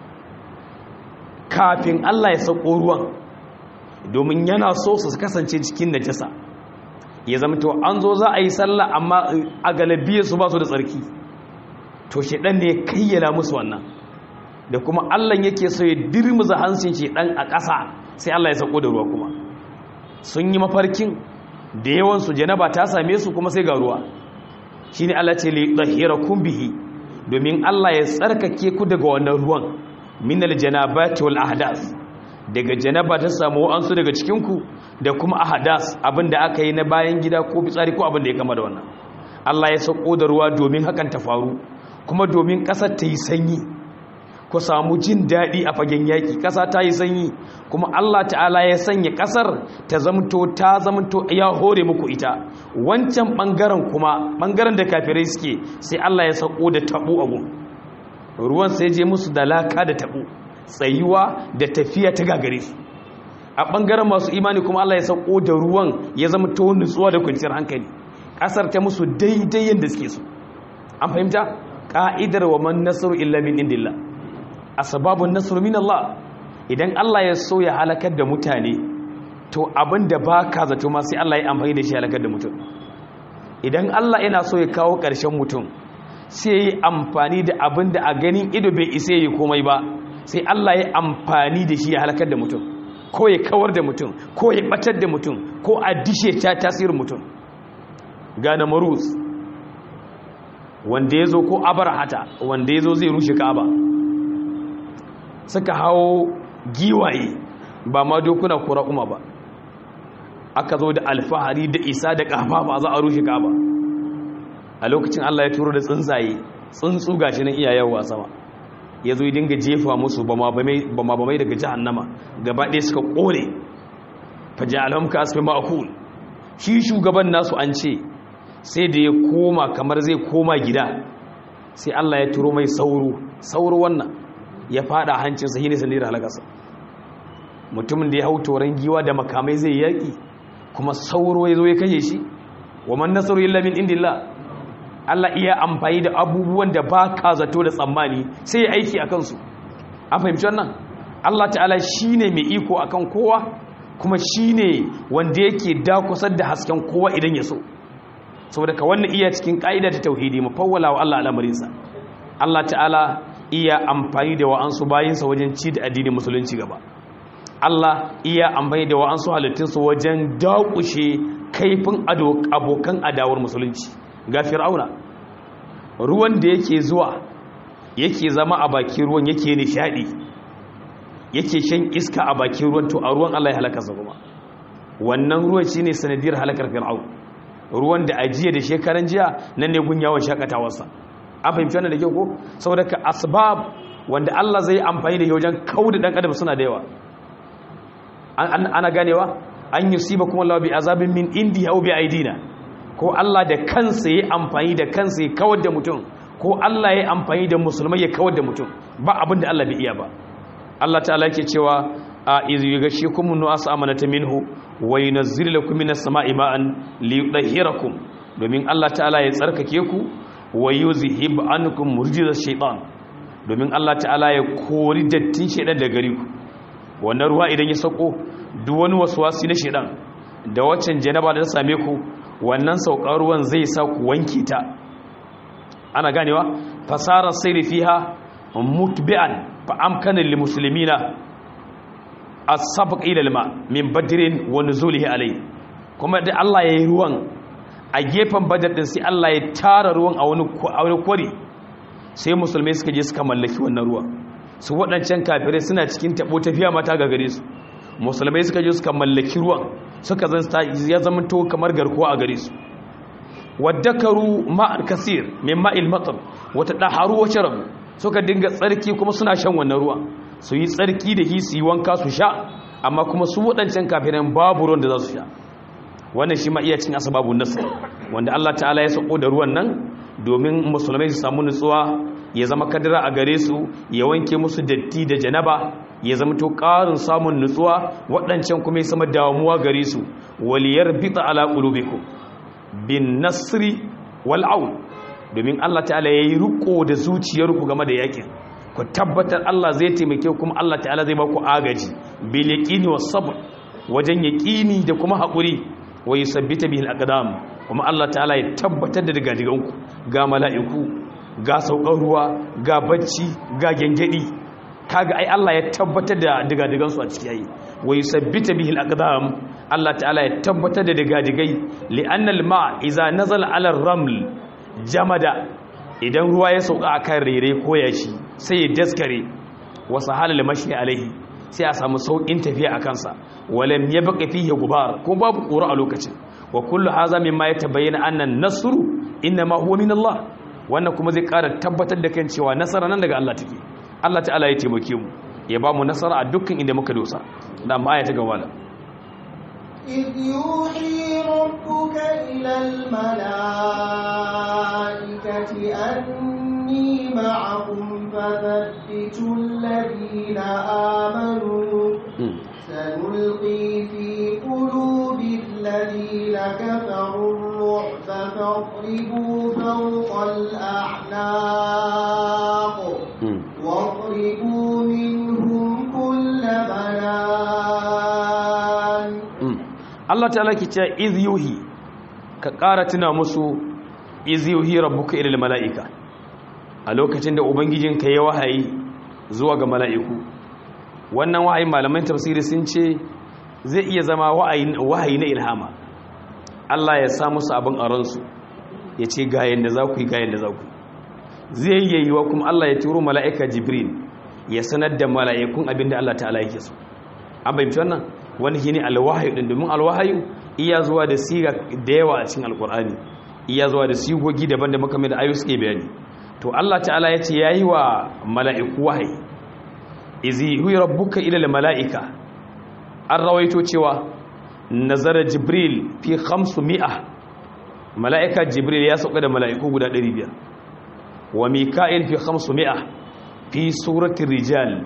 kafin Allah ya sauko ruwan domin yana so su kasance cikin najasa ya zama to an zo za a yi sallah amma a galabiyar su ba su da tsarki to shedan ne ya kayyala musu wannan da kuma Allah yake so ya dirmuza hansin shedan a ƙasa sai Allah ya sauko da ruwa kuma sun yi mafarkin da yawan su janaba ta same su kuma sai ga ruwa shine Allah ce li tahirakum bihi domin Allah ya tsarkake ku daga wannan ruwan minal janabati wal ahdas daga janaba ta samu an su daga cikin ku da kuma ahdas abinda aka yi na bayan gida ko fitsari ko abinda ya kama da wannan Allah ya sako da ruwa domin hakan ta faru kuma domin kasar ta yi sanyi ku samu jin dadi a fagen yaki kasa ta yi sanyi kuma Allah ta'ala ya sanya kasar ta zamto ya hore muku ita wancan bangaren kuma bangaren da kafirai suke sai Allah ya sako da tabu abu ruwan sai je musu da laka da tabu tsayuwa da tafiya ta gagare su a ɓangaren masu imani kuma Allah ya sauko da ruwan ya zama ta nutsuwa da kwanciyar hankali ƙasar ta musu daidai yadda suke so an fahimta ƙa'idar wa man nasaru illa min indillah asbabun nasru min Allah idan Allah ya so ya halakar da mutane to abin da ba ka zato ma sai Allah ya amfani da shi halakar da mutum idan Allah yana so ya kawo ƙarshen mutum sai ya yi amfani da abin da a ganin ido bai isa yi komai ba sai Allah ya amfani da shi ya halakar da mutum ko ya kawar da mutum ko ya batar da mutum ko a dishe ta tasirin mutum ga Namruz wanda ya zo ko Abarhata wanda ya zo zai rushe Ka'aba suka hawo giwaye ba ma dokuna ko raƙuma ba aka zo da alfahari da isa da ƙafa ba za a rushe Ka'aba a lokacin Allah ya turo da tsuntsaye tsuntsu gashi nan iyayen sama ya zo dinga jefa musu ba ma bamai daga jahannama gaba ɗaya suka ƙone fajalahum ka asfi ma'kul shi shugaban nasu an ce sai da ya koma kamar zai koma gida sai Allah ya turo mai sauro wannan ya fada hancinsa shine sanadiyar halakarsa mutumin da ya hau toran giwa da makamai zai yaki kuma sauro ya zo ya kashe shi wa man nasaru illa min indillah Allah iya amfani da abubuwan da ba ka zato da tsammani sai ya aiki a kansu an fahimci wannan Allah ta'ala shi ne mai iko a kan kowa kuma shi ne wanda yake dakusar da hasken kowa idan ya so saboda ka wannan iya cikin ƙa'ida ta tauhidi mu fawwala wa Allah al'amarinsa Allah ta'ala iya amfani da wa'ansu bayinsa wajen ci da addinin musulunci gaba Allah iya amfani da wa'ansu halittunsu wajen dakushe kaifin abokan adawar musulunci ga fir'auna ruwan da yake zuwa yake zama a bakin ruwan yake nishadi yake shan iska a bakin ruwan to a ruwan Allah ya halaka sa kuma wannan ruwan shine sanadiyar halakar fir'aun ruwan da ajiya da shekaran jiya nan ne gunyawan shakatawarsa an fahimci wannan da kyau ko saboda ka asbab wanda Allah zai amfani da shi wajen kauda dan adam suna da yawa ana ganewa an yusibakum Allahu bi azabin min indi aw bi aidina ko Allah da kansa ya amfani da kansa ya kawar da mutum ko Allah ya amfani da musulmai ya kawar da mutum ba abinda Allah bai iya ba Allah ta'ala yake cewa a iz yughashikum nu'as amanata minhu wa yunazzilu lakum minas sama'i ma'an liyudahhirakum domin Allah ta'ala ya tsarkake ku wa yuzhib ankum murjizash shaytan domin Allah ta'ala ya kori dattin shaytan da gari ku wannan ruwa idan ya sako duk wani waswasi na shaytan da waccan janaba da ta same ku wannan saukar ruwan zai sa ku wanke ta ana ganewa fasara sayri fiha mutbi'an fa amkana lil muslimina as-sabq ila al-ma min badrin wa nuzulihi alayhi kuma da Allah yayi ruwan a gefen badar din sai Allah ya tara ruwan a wani kwari sai musulmai suka je suka mallaki wannan ruwa su wadancan kafirai suna cikin tabo tafiya mata ga gare su musulmai suka je suka mallaki ruwan suka ya zama to kamar garkuwa a gare su wadakaru ma'al kasir min ma'il matar wata daharu wa sharabu suka dinga tsarki kuma suna shan wannan ruwa su yi tsarki da shi su yi wanka su sha, amma kuma su waɗancan kafiran babu ruwan da za su sha. Wannan shi ma iya cin asbabun nasr, wanda Allah ta'ala ya sako da ruwan nan domin musulmai su samu nutsuwa, ya zama kadara a gare su, ya wanke musu datti da janaba, ya zama to ƙarin samun nutsuwa, waɗancan kuma ya sama damuwa gare su. Waliyar bita ala qulubikum bin nasri wal aun, domin Allah ta'ala yayi riko da zuciyarku game da yakin, ku tabbatar Allah zai taimake ku, kuma Allah ta'ala zai ba ku agaji bil yaqini was sabr, wajen yaqini da kuma haƙuri, wa yusabbita bihi al aqdam, kuma Allah ta'ala ya tabbatar da digadiganku, ga mala'iku, ga saukar ruwa, ga bacci, ga gengedi, kaga ai Allah ya tabbatar da digadigansu a ciki yayi. Wa yusabbita bihi al aqdam, Allah ta'ala ya tabbatar da digadigai, li anna al ma' idza nazala ala ar raml jamada, idan ruwa ya sauka akan rere ko yashi sai ya daskare, wasu halal mashi alaihi, sai a samu saukin tafiya a kansa, walam yabqa fihi gubar, ko babu ƙura a lokacin. Wa kullu hadha mimma yatabayyana anna an-nasru inma huwa min Allah, wannan kuma zai ƙara tabbatar da kan cewa nasara nan daga Allah take. Allah ta'ala ya taimake mu, ya ba mu nasara a dukkan inda muka dosa. Da mu aya ta gaba. إذ يوحي ربك إلى الملائكة أني معكم فثبتوا الذين آمنوا سنلقي في قلوب الذين كفروا الرعب فاضربوا فوق الأعناق واضربوا منهم كل بنان. Allah ta'ala ki ce iz yuhi, ka ƙara tuna musu iz yuhi rabbuka ilal mala'ika, a lokacin da ubangijinka ya wahayi zuwa ga mala'iku. Wannan wahayi malaman tafsiri sun ce zai iya zama wahayi na ilhama. Allah ya sa musu abin a ransu, ya ce ga yanda za ku yi, ga yanda za ku yi. Zai yi wa kuma Allah ya turo mala'ika Jibril ya sanar da mala'ikun abin da Allah ta'ala yake so. An bayyana wannan? Wani shi ne alwahayu ɗin, domin alwahayu iya zuwa da siga da yawa a cikin alkur'ani, iya zuwa da sigogi daban da makamai da ayu suke bayani. To Allah ta'ala ya ce ya yi wa mala'iku wahayi, izi hui rabbuka ilal mala'ika. An rawaito cewa nazara Jibril fi 500, mala'ika Jibril ya sauka da mala'iku guda 500, wa Mika'il fi 500 fi suratul rijal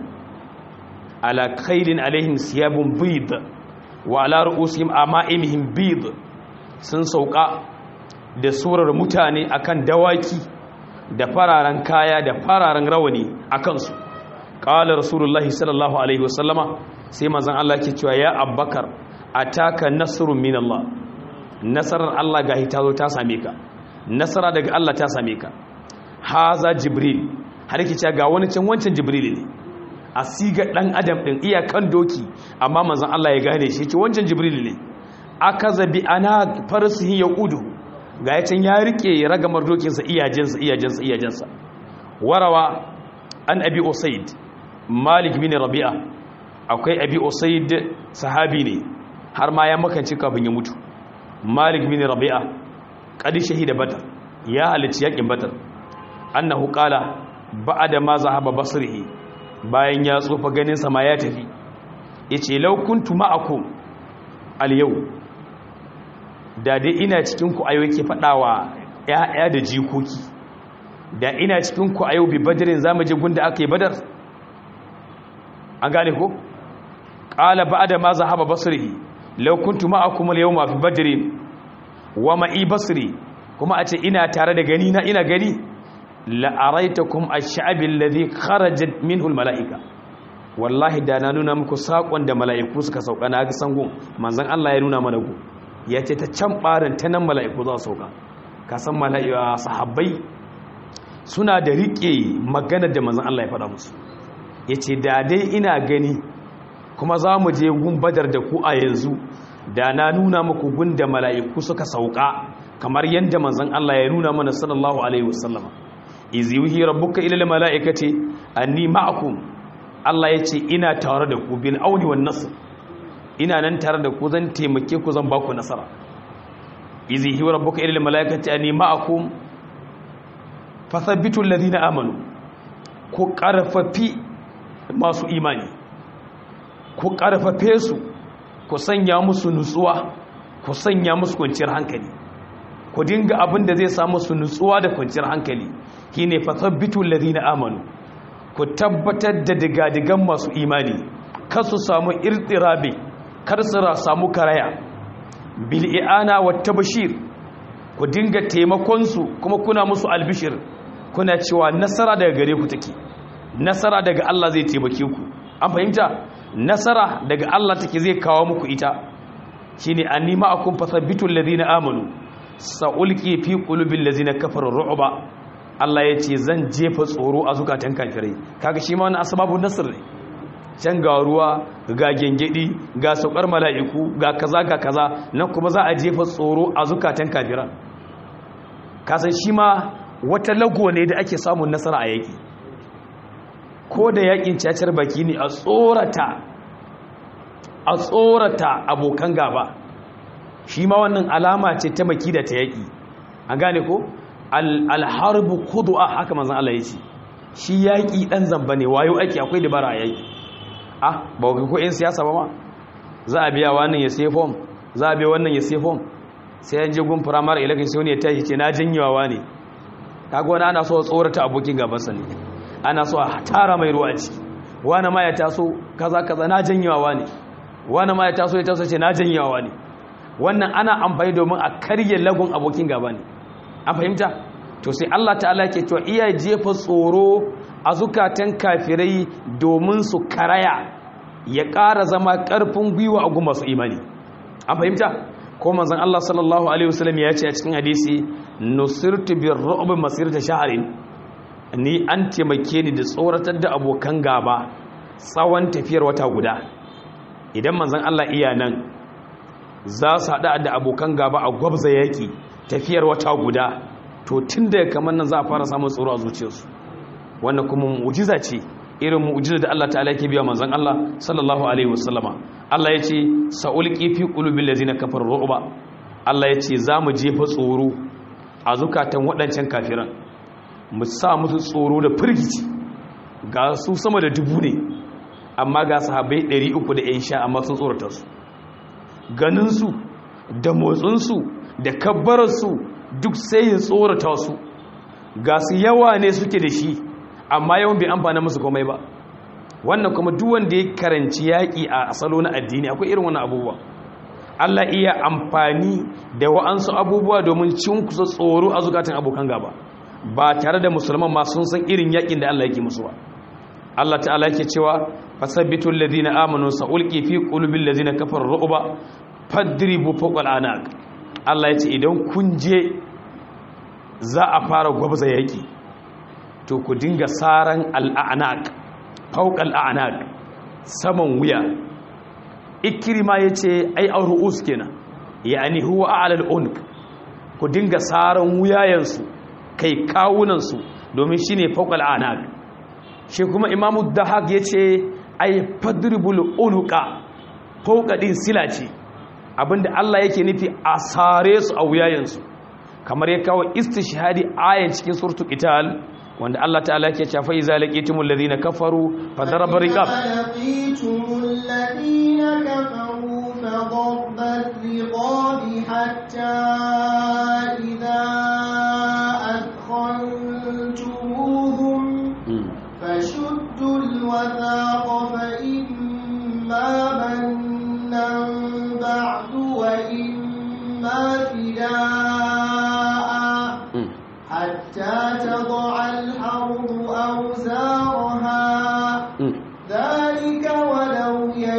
ala khailin alaihim siyabun bid wa ala ru'usihim ama'imihim bid, sun sauka da surar mutane akan dawaki da fararen kaya da fararen rawani akan su. Qala rasulullahi sallallahu alaihi wasallama, sai manzon Allah ke cewa ya Abubakar, ataka nasrun min Allah, nasarar Allah gahi ta zo ta same ka, nasara daga Allah ta same ka. Haza Jibril, har yake cewa ga wani can, wancan Jibril ne a siga dan adam din, iyakan doki, amma manzon Allah ya gane shi, ce wancan Jibril ne. Akaza bi ana farsihi yaqudu, ga yacin ya rike ragamar dokinsa, iyajensa. Warawa an Abi Usaid Malik bin Rabi'a, akwai Abi Usaid sahabi ne, har ma ya makanci kafin ya mutu. Malik bin Rabi'a qad shahida Badr, ya halicci yakin Badr. Annahu qala ba'da ma zahaba basrihi, bayan ya tsofa ganin sa ma ya tafi, yace law kuntu ma'akum al-yau, da dai ina cikin ku ayo yake fadawa ƴaƴa da jikoki, da ina cikin ku ayo bi badrin zamu je gunda aka yi Badar. An gane ko? Qala ba'da ma zahaba basrihi law kuntu ma'akum al-yawma fi badrin wa ma'i basri, kuma a ce ina tare da gani na, ina gani la'araitakum ash-sha'bi alladhi kharajat minhu al-mala'ika, wallahi da na nuna muku sakon da mala'iku suka sauka na ga sangon manzon Allah ya nuna mana ku, yace ta can barin ta nan mala'iku za su sauka. Ka san mala'iku sahabbai suna da rike magana da manzon Allah ya faɗa musu, yace da dai ina gani kuma za mu je gun Badar da ku a yanzu, da na nuna muku gun da mala'iku suka sauka kamar yadda manzon Allah ya nuna mana sallallahu alaihi wasallama. Izi yuhi rabbuka ilal mala'ikati anni ma'akum, Allah yace ina tare da ku bil auni wan nasr, ina nan tare da ku, zan taimake ku, zan ba ku nasara. Izi yuhi rabbuka ilal mala'ikati anni ma'akum fathabbitu alladhina amanu, ku karfafi masu imani, ku ƙarfafe su, ku sanya musu nutsuwa, ku sanya musu kwanciyar hankali, ku dinga abin da zai samu su nutsuwa da kwanciyar hankali. Shine fathabbitul ladina amanu, ku tabbatar da digadigan masu imani, kar su samu irtirabi, kar su samu karaya. Bil i'ana wat tabshir, ku dinga taimakon su kuma kuna musu albishir, kuna cewa nasara daga gare ku take, nasara daga Allah zai taimake ku. An fahimta? Nasara daga Allah take, zai kawo muku ita. Shine annima akum fathabbitul ladina amanu sa'ulqi fi qulubil ladina kafaru ru'ba. Allah yace zan jefa tsoro a zukatan kafirai. Kaga shi ma wannan asbabun nasr ne. Can ga ruwa, ga gengedi, ga saukar mala'iku, ga kaza nan kuma za a jefa tsoro a zukatan kafiran. Kasan shi ma wata lago ne da ake samun nasara a yaki. Ko da yakin cacar baki ne, a tsorata abokan gaba, shi ma wannan alama ce ta maki da ta yaki. An gane ko? Alharbu khudu'a, haka manzon Allah ya ce. Shi yaki dan zamba ne, wayo ake, akwai dabara a yaki. Ba ko yan siyasa ba ma, za a biya wannan ya sai form, za a biya wannan ya sai form, sai an je gun primary election sai wani ya tashi ce na janyewa ne. Kaga wani ana so tsorata abokin gabansa ne, ana so a tara mai ruwa a ciki. Wani ma ya taso kaza na janyewa ne, wani ma ya taso ce na janyewa ne. Wannan ana amfani domin a karye lagun abokin gaba ne. An fahimta? To sai Allah ta'ala ke cewa iya jefa tsoro a zukatan kafirai domin su karaya, ya ƙara zama ƙarfin gwiwa a gun masu imani. An fahimta? Ko manzon Allah sallallahu alaihi wasallam ya ce a cikin hadisi, nusirtu bir ru'b masirata shahrin, ni an taimake ni da tsoratar da abokan gaba tsawon tafiyar wata guda. Idan manzon Allah iya nan, za su haɗa da abokan gaba a gwabza yaƙi tafiyar wata guda, to tun daga kamar nan za a fara samun tsoro a zuciyarsu. Wannan kuma mu'jiza ce, irin mu'jiza da Allah ta'ala yake biya manzon Allah sallallahu alaihi wasallama. Allah ya ce sa'ulqi fi qulubil ladzina kafaru ru'ba. Allah ya ce za mu jefa tsoro a zukatan waɗancan kafiran, mu sa musu tsoro da firgici. Ga su sama da 1000 ne, amma ga sahabbai 300 da yan sha, amma sun tsorata su. Ganinsu da motsinsu da kabbararsu duk sai ya tsorata su. Ga su yawa ne suke da shi, amma yawan bai amfana musu komai ba. Wannan kuma duk wanda ya karanci yaƙi a asalo na addini akwai irin wannan abubuwa. Allah iya amfani da wa'ansu abubuwa domin cinkusa tsoro a zukatan abokan gaba, ba tare da musulman ma sun san irin yaƙin da Allah yake musu ba. Allah ta'ala yake cewa fasabbitul ladina amanu sa'ulqi fi qulubil ladina kafaru ru'ba fadribu fawqal anaq. Allah ya ce idan kun je za a fara gwabza yaƙi, to ku dinga saran al'anaq, fawqal a'naq, saman wuya. Ikrima yace ai ar-ru'us kenan, yani huwa a'la al-unq. Ku dinga saran wuyayensu, kai kawunansu, domin shine fawqal a'naq. Shi kuma Imamu Dahaq yace ai fadribul unuqa, fawqa din sila ce, abinda Allah yake nufi a sare su a wuyayensu. Kamar ya kawo istishhadi ayan cikin suratul qital, wanda Allah ta'ala yake cewa fa iza laqitumul ladina kafaru fadaraba riqab, laqitumul ladina kafaru fadarba riqab hatta idha adkhaltumuhum fashuddul wathaqa fa imma mannan ba'du wa imma fidaa حتى تضع الحرب أوزارها ذلك ولو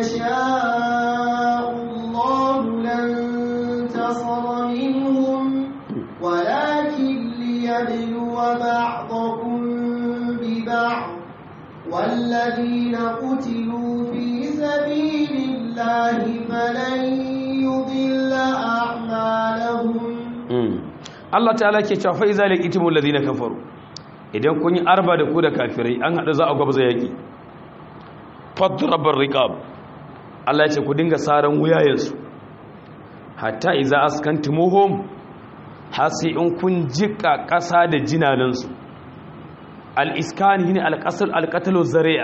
يشاء الله لانتصر منهم ولكن ليبلو بعضكم ببعض والذين قتلوا في سبيل الله فلن يضل أعمالهم. Allah ta'ala ke cewa fa iza laqitumul ladina kafaru, idan kun yi arba da ku da kafirai an hada za a gwabza yaki, fadrabar riqab, Allah ya ce ku dinga saran wuyayensu, hatta iza askantumuhum, har sai in kun jika ƙasa da jinanansu. Al-iskan shine al-qatl zari'a,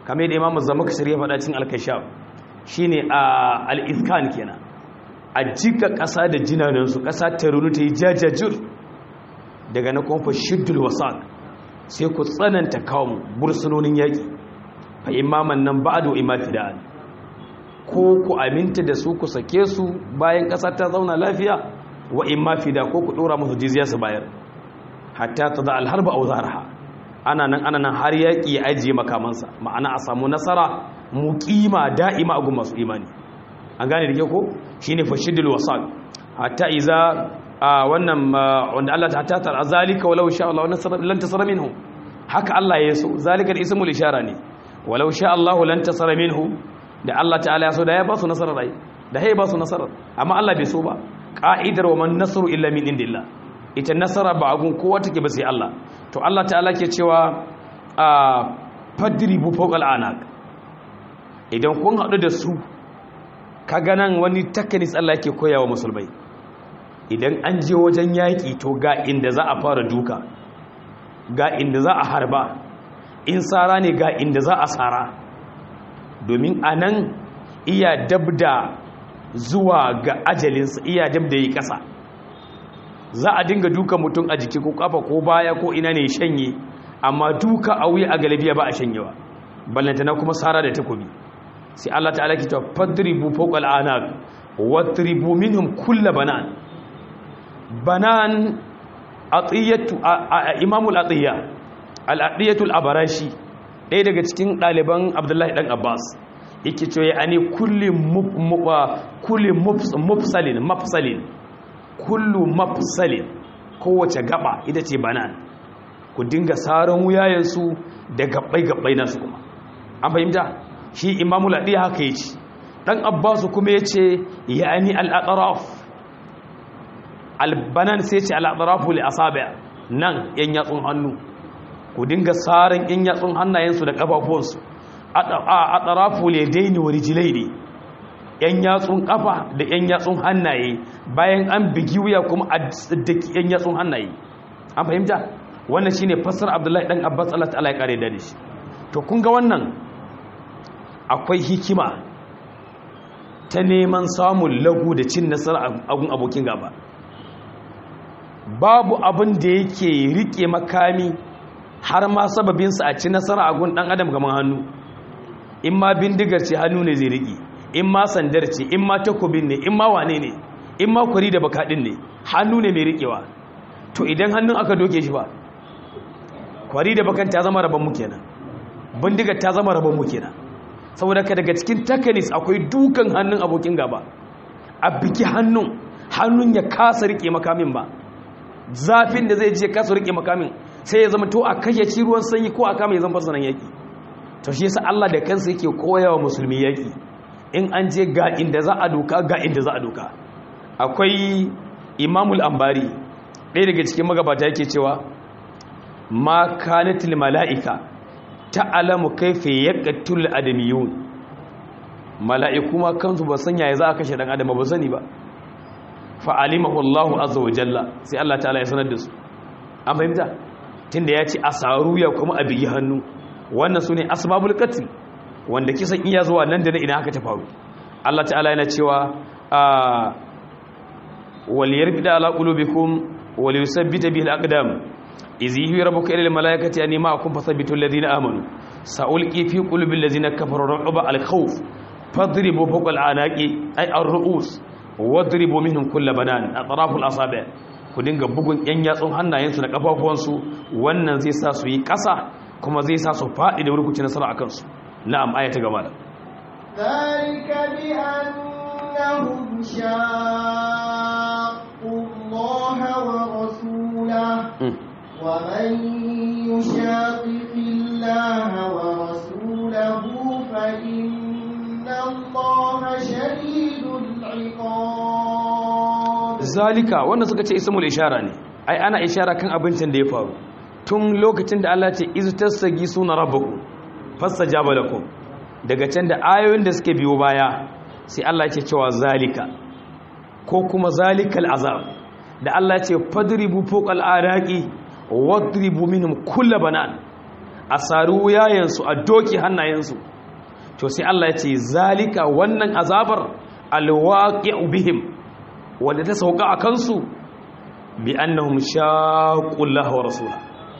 kamar da Imam Az-Zamakhshari ya faɗa cikin Al-Kashaf shine al-iskan kenan a jika ƙasa da jinanansu ƙasa ta runu ta yi jajajir daga na kuma shiddul wasaq sai ku tsananta kawo bursunonin yaƙi fa imaman nan ba'du imafida'an ko ku aminta da su ku sake su bayan ƙasa ta zauna lafiya wa imafida ko ku ɗora musu jizya su bayar hatta ta da alharba au zaraha ana nan har yaƙi ya ajiye makamansa ma'ana a samu nasara muqima da'ima a gun masu imani an gane da ke ko shine fashidul wasaq hatta iza wannan wanda Allah ta hatta zalika walau sha Allah lan tasara minhu haka Allah ya so zalika ismul ishara ne walau sha Allah lan tasara minhu da Allah ta'ala ya so da ya ba su nasara rai da ya ba su nasara amma Allah bai so ba qa'idar wa man nasru illa min indillah ita nasara ba agun kowa take ba sai Allah to Allah ta'ala ke cewa fadribu fawqa al'anaq idan kun hadu da su kaga nan wani takanis Allah yake koyawa musulmai idan an je wajen yaƙi to ga inda za a fara duka ga inda za a harba in tsara ne ga inda za a tsara domin a nan iya dabda zuwa ga ajalinsa iya dabda yi ƙasa za a dinga duka mutum a jiki ko kafa ko baya ko ina ne shanye amma duka a wuya a galibiya ba a shanyewa ballantana kuma tsara da takobi sai Allah ta'ala ki ta fadribu fawqa al'anaq wadribu minhum kull banan atiyatu imamul atiya al-atiyatul abarashi ɗaya daga cikin ɗaliban Abdullahi dan Abbas yake cewa yani kullu mafsalin kowace gaba ita ce banan ku dinga saran wuyayensu da gabbai nasu kuma an fahimta shi imamul atiya haka yace dan Abbas kuma yace yani al-atraf albanan sai ce al'adarafu li asabi' nan yan yatsun hannu ku dinga saran yan yatsun hannayensu da kafafuwansu adarafu li daini wa rijlaini yan yatsun kafa da yan yatsun hannaye bayan an bigi wuya kuma a daki yan yatsun hannaye an fahimta wannan shine fassar Abdullahi dan Abbas Allah ta'ala ya kare da shi to kun ga wannan akwai hikima ta neman samun lagu da cin nasara a gun abokin gaba babu abin da yake rike makami har ma sababinsa a ci nasara a gun dan adam gaman hannu in ma bindigar ce hannu ne zai rike in ma sandar ce in ma takobin ne in ma wane ne in ma kwari da bakaɗin ne hannu ne mai rikewa to idan hannun aka doke shi ba kwari da bakan ta zama rabon mu kenan bindigar ta zama rabon mu kenan saboda ka daga cikin takanis akwai dukan hannun abokin gaba a biki hannun ya kasa rike makamin ba zafin da zai je kasa rike makamin sai ya zama to a kashe ci ruwan sanyi ko a kama ya zama farsanan yaki to shi yasa Allah da kansa yake koyawa musulmi yaki in an je ga inda za a doka ga inda za a doka akwai Imamul Ambari ɗaya daga cikin magabata yake cewa ma kanatil mala'ika ta'alamu kaifa yaqtul adamiyun mala'iku ma kansu ba sanya ya za a kashe dan adam ba sani ba fa'alimahu Allahu azza wa jalla sai Allah ta'ala ya sanar da su an fahimta tunda ya ce asaru ya kuma a bigi hannu wannan su ne asbabul qatl wanda kisan iya zuwa nan da nan idan haka ta faru Allah ta'ala yana cewa wal yarbida ala qulubikum wal yusabbita bihi al aqdam idh yuhi rabbuka ila al malaikati anni ma'akum fathabbitu alladhina amanu sa'ulqi fi qulubil ladzina kafaru ru'ba al khawf fadribu fawqa al anaqi ay ar ru'us wadribu minhum kull banan atraful asabi' ku dinga bugun yan yatsun hannayensu da kafafuwansu wannan zai sa su yi ƙasa kuma zai sa su faɗi da wurkuci nasara akan su na'am aya ta gaba da zalika bi annahum shaqqu Allah wa rasulahu wa man yushaqiqi Allah wa rasulahu fa inna Allah shadidul zalika wanda suka ce ismul ishara ne ai ana ishara kan abincin da ya faru tun lokacin da Allah ce iz tasagi suna rabbukum fastajaba lakum daga can da ayoyin da suke biyo baya sai Allah ce cewa zalika ko kuma zalikal azab da Allah ce fadribu fawqal araqi wadribu minhum kull banan a saru yayansu a doki hannayensu. To sai Allah ya ce zalika wannan azabar alwaqi'u bihim wanda ta sauka a kansu bi annahum shaqullaha wa rasulahu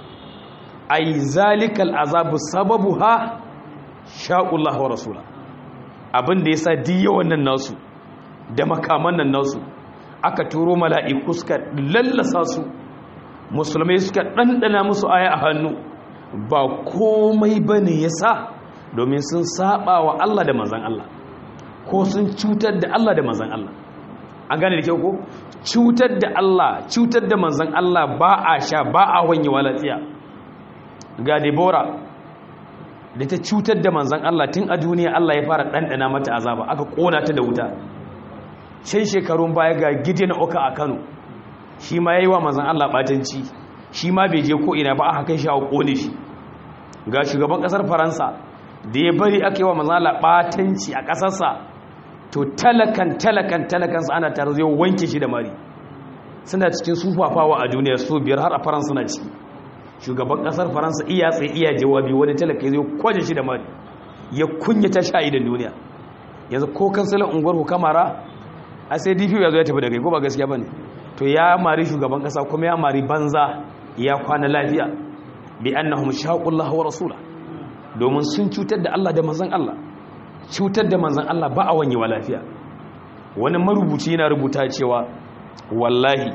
ay zalikal azabu sababuha shaqullaha wa rasulahu abinda yasa diya wannan nasu da makaman nan nasu aka turo mala'iku suka lallasa su musulmai suka dandana musu aya a hannu ba komai bane yasa domin sun saba wa Allah da manzon Allah ko sun cutar da Allah da manzon Allah an gane da kyau ko cutar da Allah cutar da manzon Allah ba a sha ba a wanyewa lafiya ga Deborah da ta cutar da manzon Allah tun a duniya Allah ya fara dandana mata azaba aka kona ta da wuta sai shekarun baya ga Gideon Oka a Kano shi ma yayi wa manzon Allah batanci shi ma bai je ko ina ba aka kai shi a kone shi ga shugaban kasar Faransa da ya bari aka yi wa manzon Allah batanci a kasarsa to talakansa ana tare zai wanke shi da mari suna cikin sufafawa a duniya su biyar har a Faransa suna ciki shugaban kasar Faransa iya tsaye iya jawabi wani talaka zai kwaje shi da mari ya kunyata shi a idan duniya yanzu ko kansalan unguwar hukamara a sai DPO ya zo ya tafi da kai ko ba gaskiya bane to ya mari shugaban kasa kuma ya mari banza ya kwana lafiya bi annahum shaqullaha wa rasula domin sun cutar da Allah da manzon Allah cutar da manzan Allah ba a wanyewa lafiya wani marubuci yana rubuta cewa wallahi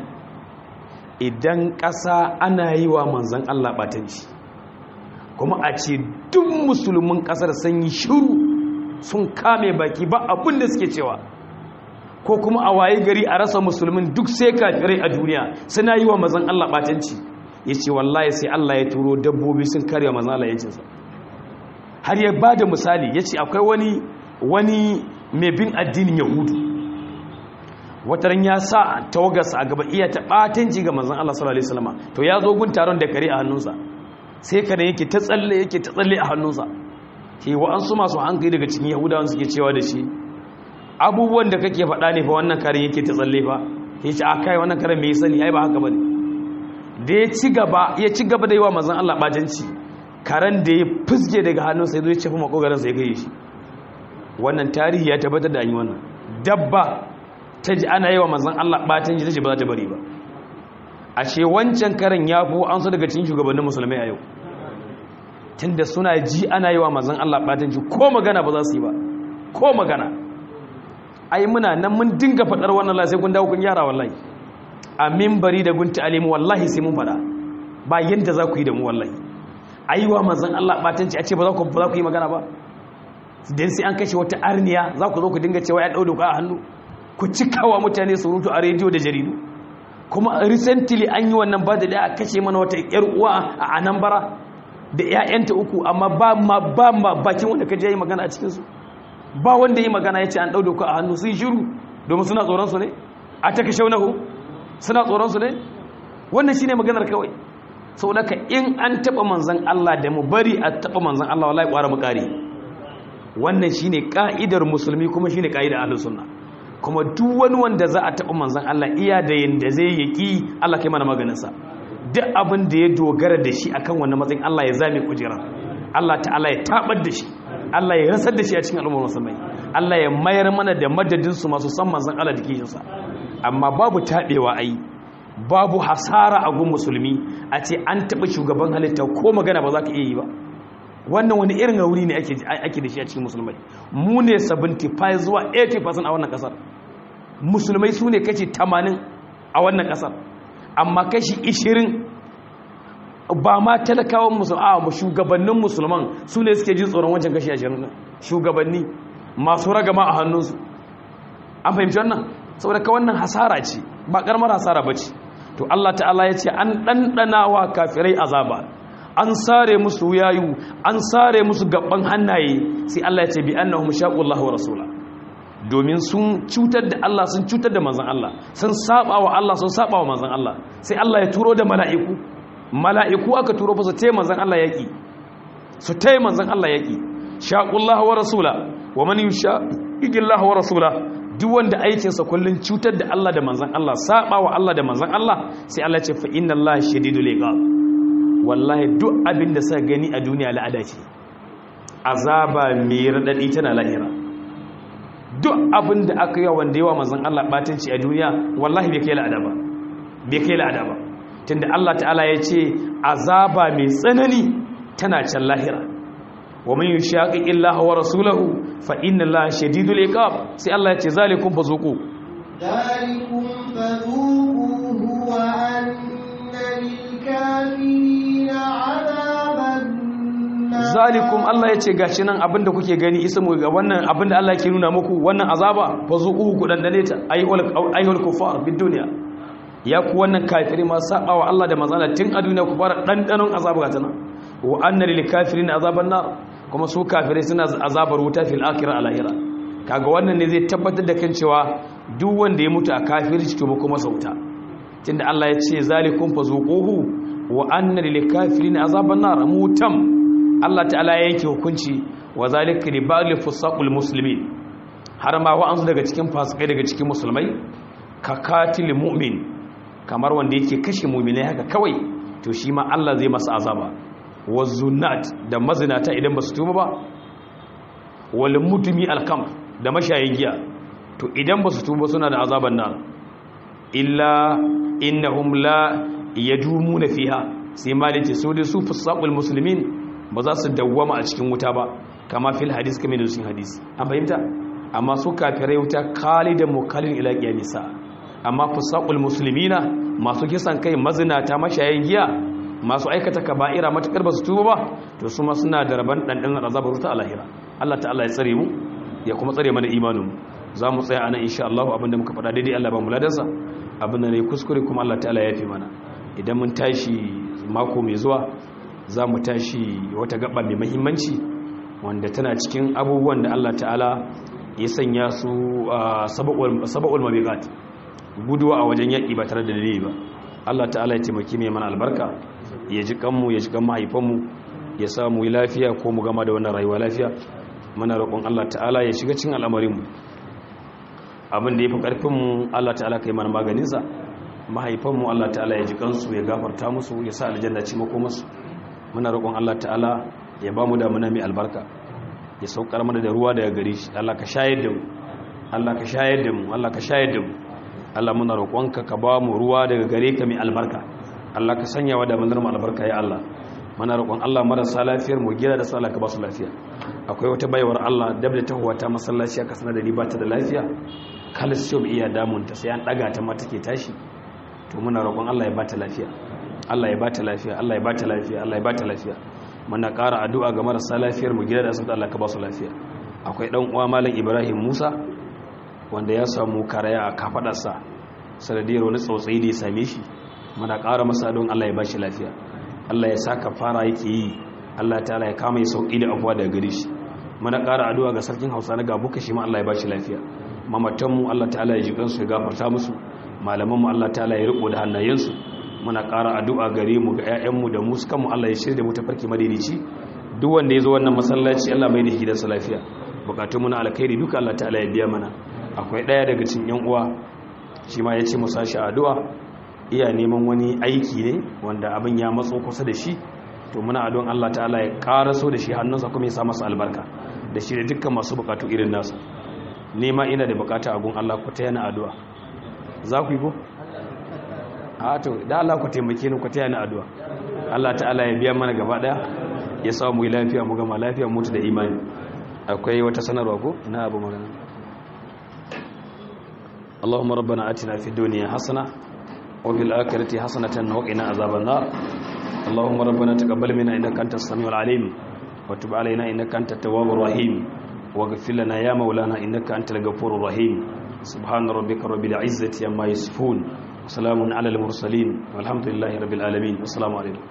idan ƙasa ana yi wa manzan Allah ɓatanci kuma a ce duk musulmin ƙasar sun yi shiru sun kame baki ba abin da suke cewa ko kuma a waye gari a rasa musulmin duk sai kafirai a duniya suna yi wa manzan Allah ɓatanci ya ce wallahi sai Allah ya turo dabbobi sun karya manzan Allah yancinsa har ya ba da misali ya ce akwai wani mai bin addinin yahudu wataran ya sa tawagarsa a gaba iya ta ɓatanci ga manzan Allah sallallahu Alaihi wasallama to ya zo gun taron da kare a hannunsa sai kada yake ta tsalle a hannunsa ke wa'ansu masu hankali daga cikin yahudawan suke cewa da shi abubuwan da kake faɗa ne fa wannan karen yake ta tsalle fa ya ce a kai wannan karen mai sani ai ba haka ba ne da ya ci gaba da yi wa manzan Allah ɓatanci karen da ya fusge daga hannunsa ya zo ya cefi makogaransa ya kai shi wannan tarihi ya tabbatar da an yi wannan dabba ta ji ana yi wa manzan Allah ɓatan ji ta ce ba za ta bari ba ashe wancan karen ya fi an su daga cikin shugabannin musulmai a yau tunda suna ji ana yi wa manzan Allah ɓatan ji ko magana ba za su yi ba ko magana ai muna nan mun dinga faɗar wannan la sai kun dawo kun yara wallahi a mimbari da gunta alimu wallahi sai mun faɗa ba yanda za ku yi da mu wallahi aiwa manzon Allah batanci a ce ba za ku yi magana ba dan sai an kashe wata arniya za ku zo ku dinga cewa ya dau doka a hannu ku cikawa mutane surutu a rediyo da jaridu kuma recently an yi wannan ba da a kashe mana wata yar uwa a Anambra da ƴaƴanta uku amma ba bakin wanda kaje yi magana a cikin su ba wanda yi magana yace an dau doka a hannu sun shiru domin suna tsoron su ne a ta kashe wani suna tsoron su ne wannan shine maganar kawai sau daga in an taɓa manzan Allah da mu bari a taɓa manzan Allah wallahi ƙwara mu ƙare wannan shi ne ƙa'idar musulmi kuma shi ne ƙa'idar ahlus sunna kuma duk wani wanda za a taɓa manzan Allah iya da yanda zai yaki Allah kai mana maganinsa duk abin da ya dogara da shi akan wannan matsayin Allah ya zame kujera Allah ta'ala ya taɓar da shi Allah ya rasar da shi a cikin al'ummar musulmai Allah ya mayar mana da madadinsu masu san manzan Allah da kishinsa amma babu taɓewa ai babu hasara a gun musulmi a ce an taɓa shugaban halitta ko magana ba za ka iya yi ba wannan wani irin wuri ne ake da shi a cikin musulmai mu ne 75 zuwa 80% a wannan ƙasar musulmai su ne kashi 80 a wannan ƙasar amma kashi 20 ba ma talakawan musulman a shugabannin musulman su ne suke jin tsoron wancan kashi 20 shugabanni masu ragama a hannunsu an fahimci wannan saboda ka wannan hasara ce ba ƙaramar hasara ba ce to Allah ta'ala ya ce an ɗanɗanawa kafirai azaba an sare musu wuyayu an sare musu gaban hannaye sai Allah ya ce bi annahum shaqullahu wa rasula domin sun cutar da Allah sun cutar da manzon Allah sun saba wa Allah sun saba wa manzon Allah sai Allah ya turo da mala'iku aka turo fa su tayi manzon Allah yaki su tayi manzon Allah yaki shaqullahu wa rasula wa man yushaqiqillahu wa rasula duk wanda aikinsa kullun cutar da Allah da manzan Allah saba wa Allah da manzan Allah sai Allah ce fa inna Allah shadidul iqab wallahi duk abin da suka gani a duniya la'ada ce, azaba mai radadi tana lahira. Duk abin da aka yi wanda yawa manzon Allah batanci a duniya wallahi bai kai la'ada ba, bai kai la'ada ba, tunda Allah ta'ala ya ce azaba mai tsanani tana can lahira. wa man yushaqiqi Allaha wa rasulahu fa inna Allaha shadidul iqab, sai Allah ya ce zalikum fazuqu wa anna lil kafirina azaban nar. Zalikum, Allah ya ce gashi nan abinda kuke gani ismu ga wannan abinda Allah ke nuna muku wannan azaba fazuqu ku dandane ta ayyul kufar bid dunya, ya ku wannan kafiri ma sabawa Allah da manzana tun a duniya ku fara dandanon azaba ga tana. Wa anna lil kafirin azaban nar, kuma su kafirai suna azabar wuta fil akhirah alahira. Kaga wannan ne zai tabbatar da kan cewa duk wanda ya mutu a kafirci to kuma sauta, tunda Allah ya ce zalikum fazuquhu wa anna lil kafirin azaban nar mutam. Allah ta'ala ya yanke hukunci wa zalika li ba'l fusaqul muslimin, har ma wa'ansu daga cikin fasikai daga cikin musulmai ka katil mu'min, kamar wanda yake kashe mu'minai haka kawai, to shi ma Allah zai masa azaba. Wazunat da mazinata idan ba su tuba ba, wal mutumi alkam da mashayin giya, to idan ba su tuba suna da azaban nan. Illa innahum la yadumuna fiha, sai malice su da su fusaqul muslimin ba za su dawwama a cikin wuta ba, kama fil hadis kamar da cikin hadisi an fahimta. Amma su kafirai wuta khalidan mukallin ila qiyamisa. Amma fusaqul muslimina, masu kisan kai, mazinata, mashayin giya, masu aikata kaba'ira matakar ba su tuba ba, to su ma suna da raban dandan azabar wuta a lahira. Allah ta'ala ya tsare mu, ya kuma tsare mana imanin mu. Za mu tsaya anan insha Allah, abinda muka faɗa daidai Allah ba mu ladansa, abinda ne kuskure kuma Allah ta'ala ya fi mana. Idan mun tashi mako mai zuwa za mu tashi wata gaba mai muhimmanci wanda tana cikin abubuwan da Allah ta'ala ya sanya su saba'ul mabiqat, guduwa a wajen yaƙi ba tare da dalili ba. Allah ta'ala ya taimaki mai mana albarka, ya ji kanmu, ya ji kan mahaifanmu, ya samu yi lafiya ko mu gama da wannan rayuwa lafiya. Muna roƙon Allah ta'ala ya shiga cikin al'amarinmu, abin da ya fi ƙarfinmu Allah ta'ala kai mana maganinsa. Mahaifanmu Allah ta'ala ya ji kansu, ya gafarta musu, ya sa aljanna ci makomarsu. Muna roƙon Allah ta'ala ya ba mu damuna mai albarka, ya saukar mana da ruwa daga gare shi. Allah ka shayar da mu, Allah ka shayar da mu, Allah ka shayar da mu. Allah muna roƙonka ka ba mu ruwa daga gare ka mai albarka. Allah ka sanya wa damunar mu albarka ya Allah. Muna roƙon Allah marasa lafiyar mu gida da su Allah ka ba su lafiya. Akwai wata baiwar Allah dabda ta huwa ta masallaci aka sanar da ni ba ta da lafiya, calcium iya damunta, sai an daga ta ma take tashi. To muna roƙon Allah ya ba ta lafiya, Allah ya ba ta lafiya, Allah ya ba ta lafiya, Allah ya ba ta lafiya. Muna ƙara addu'a ga marasa lafiyar mu gida da asibiti, Allah ka ba su lafiya. Akwai dan uwa Malam Ibrahim Musa wanda ya samu karaya a kafadarsa sanadiyar wani tsautsayi da ya same shi. Muna ƙara masa don Allah ya ba shi lafiya, Allah ya saka fara yake yi, Allah ta'ala ya kama ya sauki da abuwa daga gare shi. Muna ƙara addu'a ga sarkin Hausa na Gabuka, shi ma Allah ya ba shi lafiya. Mamatanmu Allah ta'ala ya ji kansu, ya gafarta musu. Malamanmu Allah ta'ala ya riko da hannayensu. Muna ƙara addu'a gare mu, ga 'ya'yanmu da mu kanmu, Allah ya shirya mu tafarki madaidaici. Duk wanda ya zo wannan masallaci Allah mai da gidansa lafiya, bukatun mu na alkhairi duka Allah ta'ala ya biya mana. Akwai ɗaya daga cikin yan uwa, shi ma ya ce mu sashi addu'a, iya neman wani aiki ne wanda abin ya matso kusa da shi, to muna addu'an Allah ta'ala ya karaso da shi hannunsa kuma ya sa masa albarka da shi da dukkan masu bukatu irin nasa. Nema ina da bukata a gun Allah, ku ta yana addu'a. Za ku yi ko? A to da Allah ku taimake ni, ku ta yana addu'a. Allah ta'ala ya biya mana gaba daya, ya sa mu yi lafiya, mu gama lafiya, mutu da imani. Akwai wata sanarwa ko ina abu magana. Allahumma rabbana atina fid dunya hasana wa fil akhirati hasanatan wa qina azaban nar. Allahumma rabbana taqabbal minna innaka antas samiul alim wa tub alaina innaka antat tawwabur rahim waghfir lana ya maulana innaka antal ghafurur rahim. Subhana rabbika rabbil izzati amma yasifun, wa salamun alal mursalin walhamdulillahi rabbil alamin. Assalamu alaikum.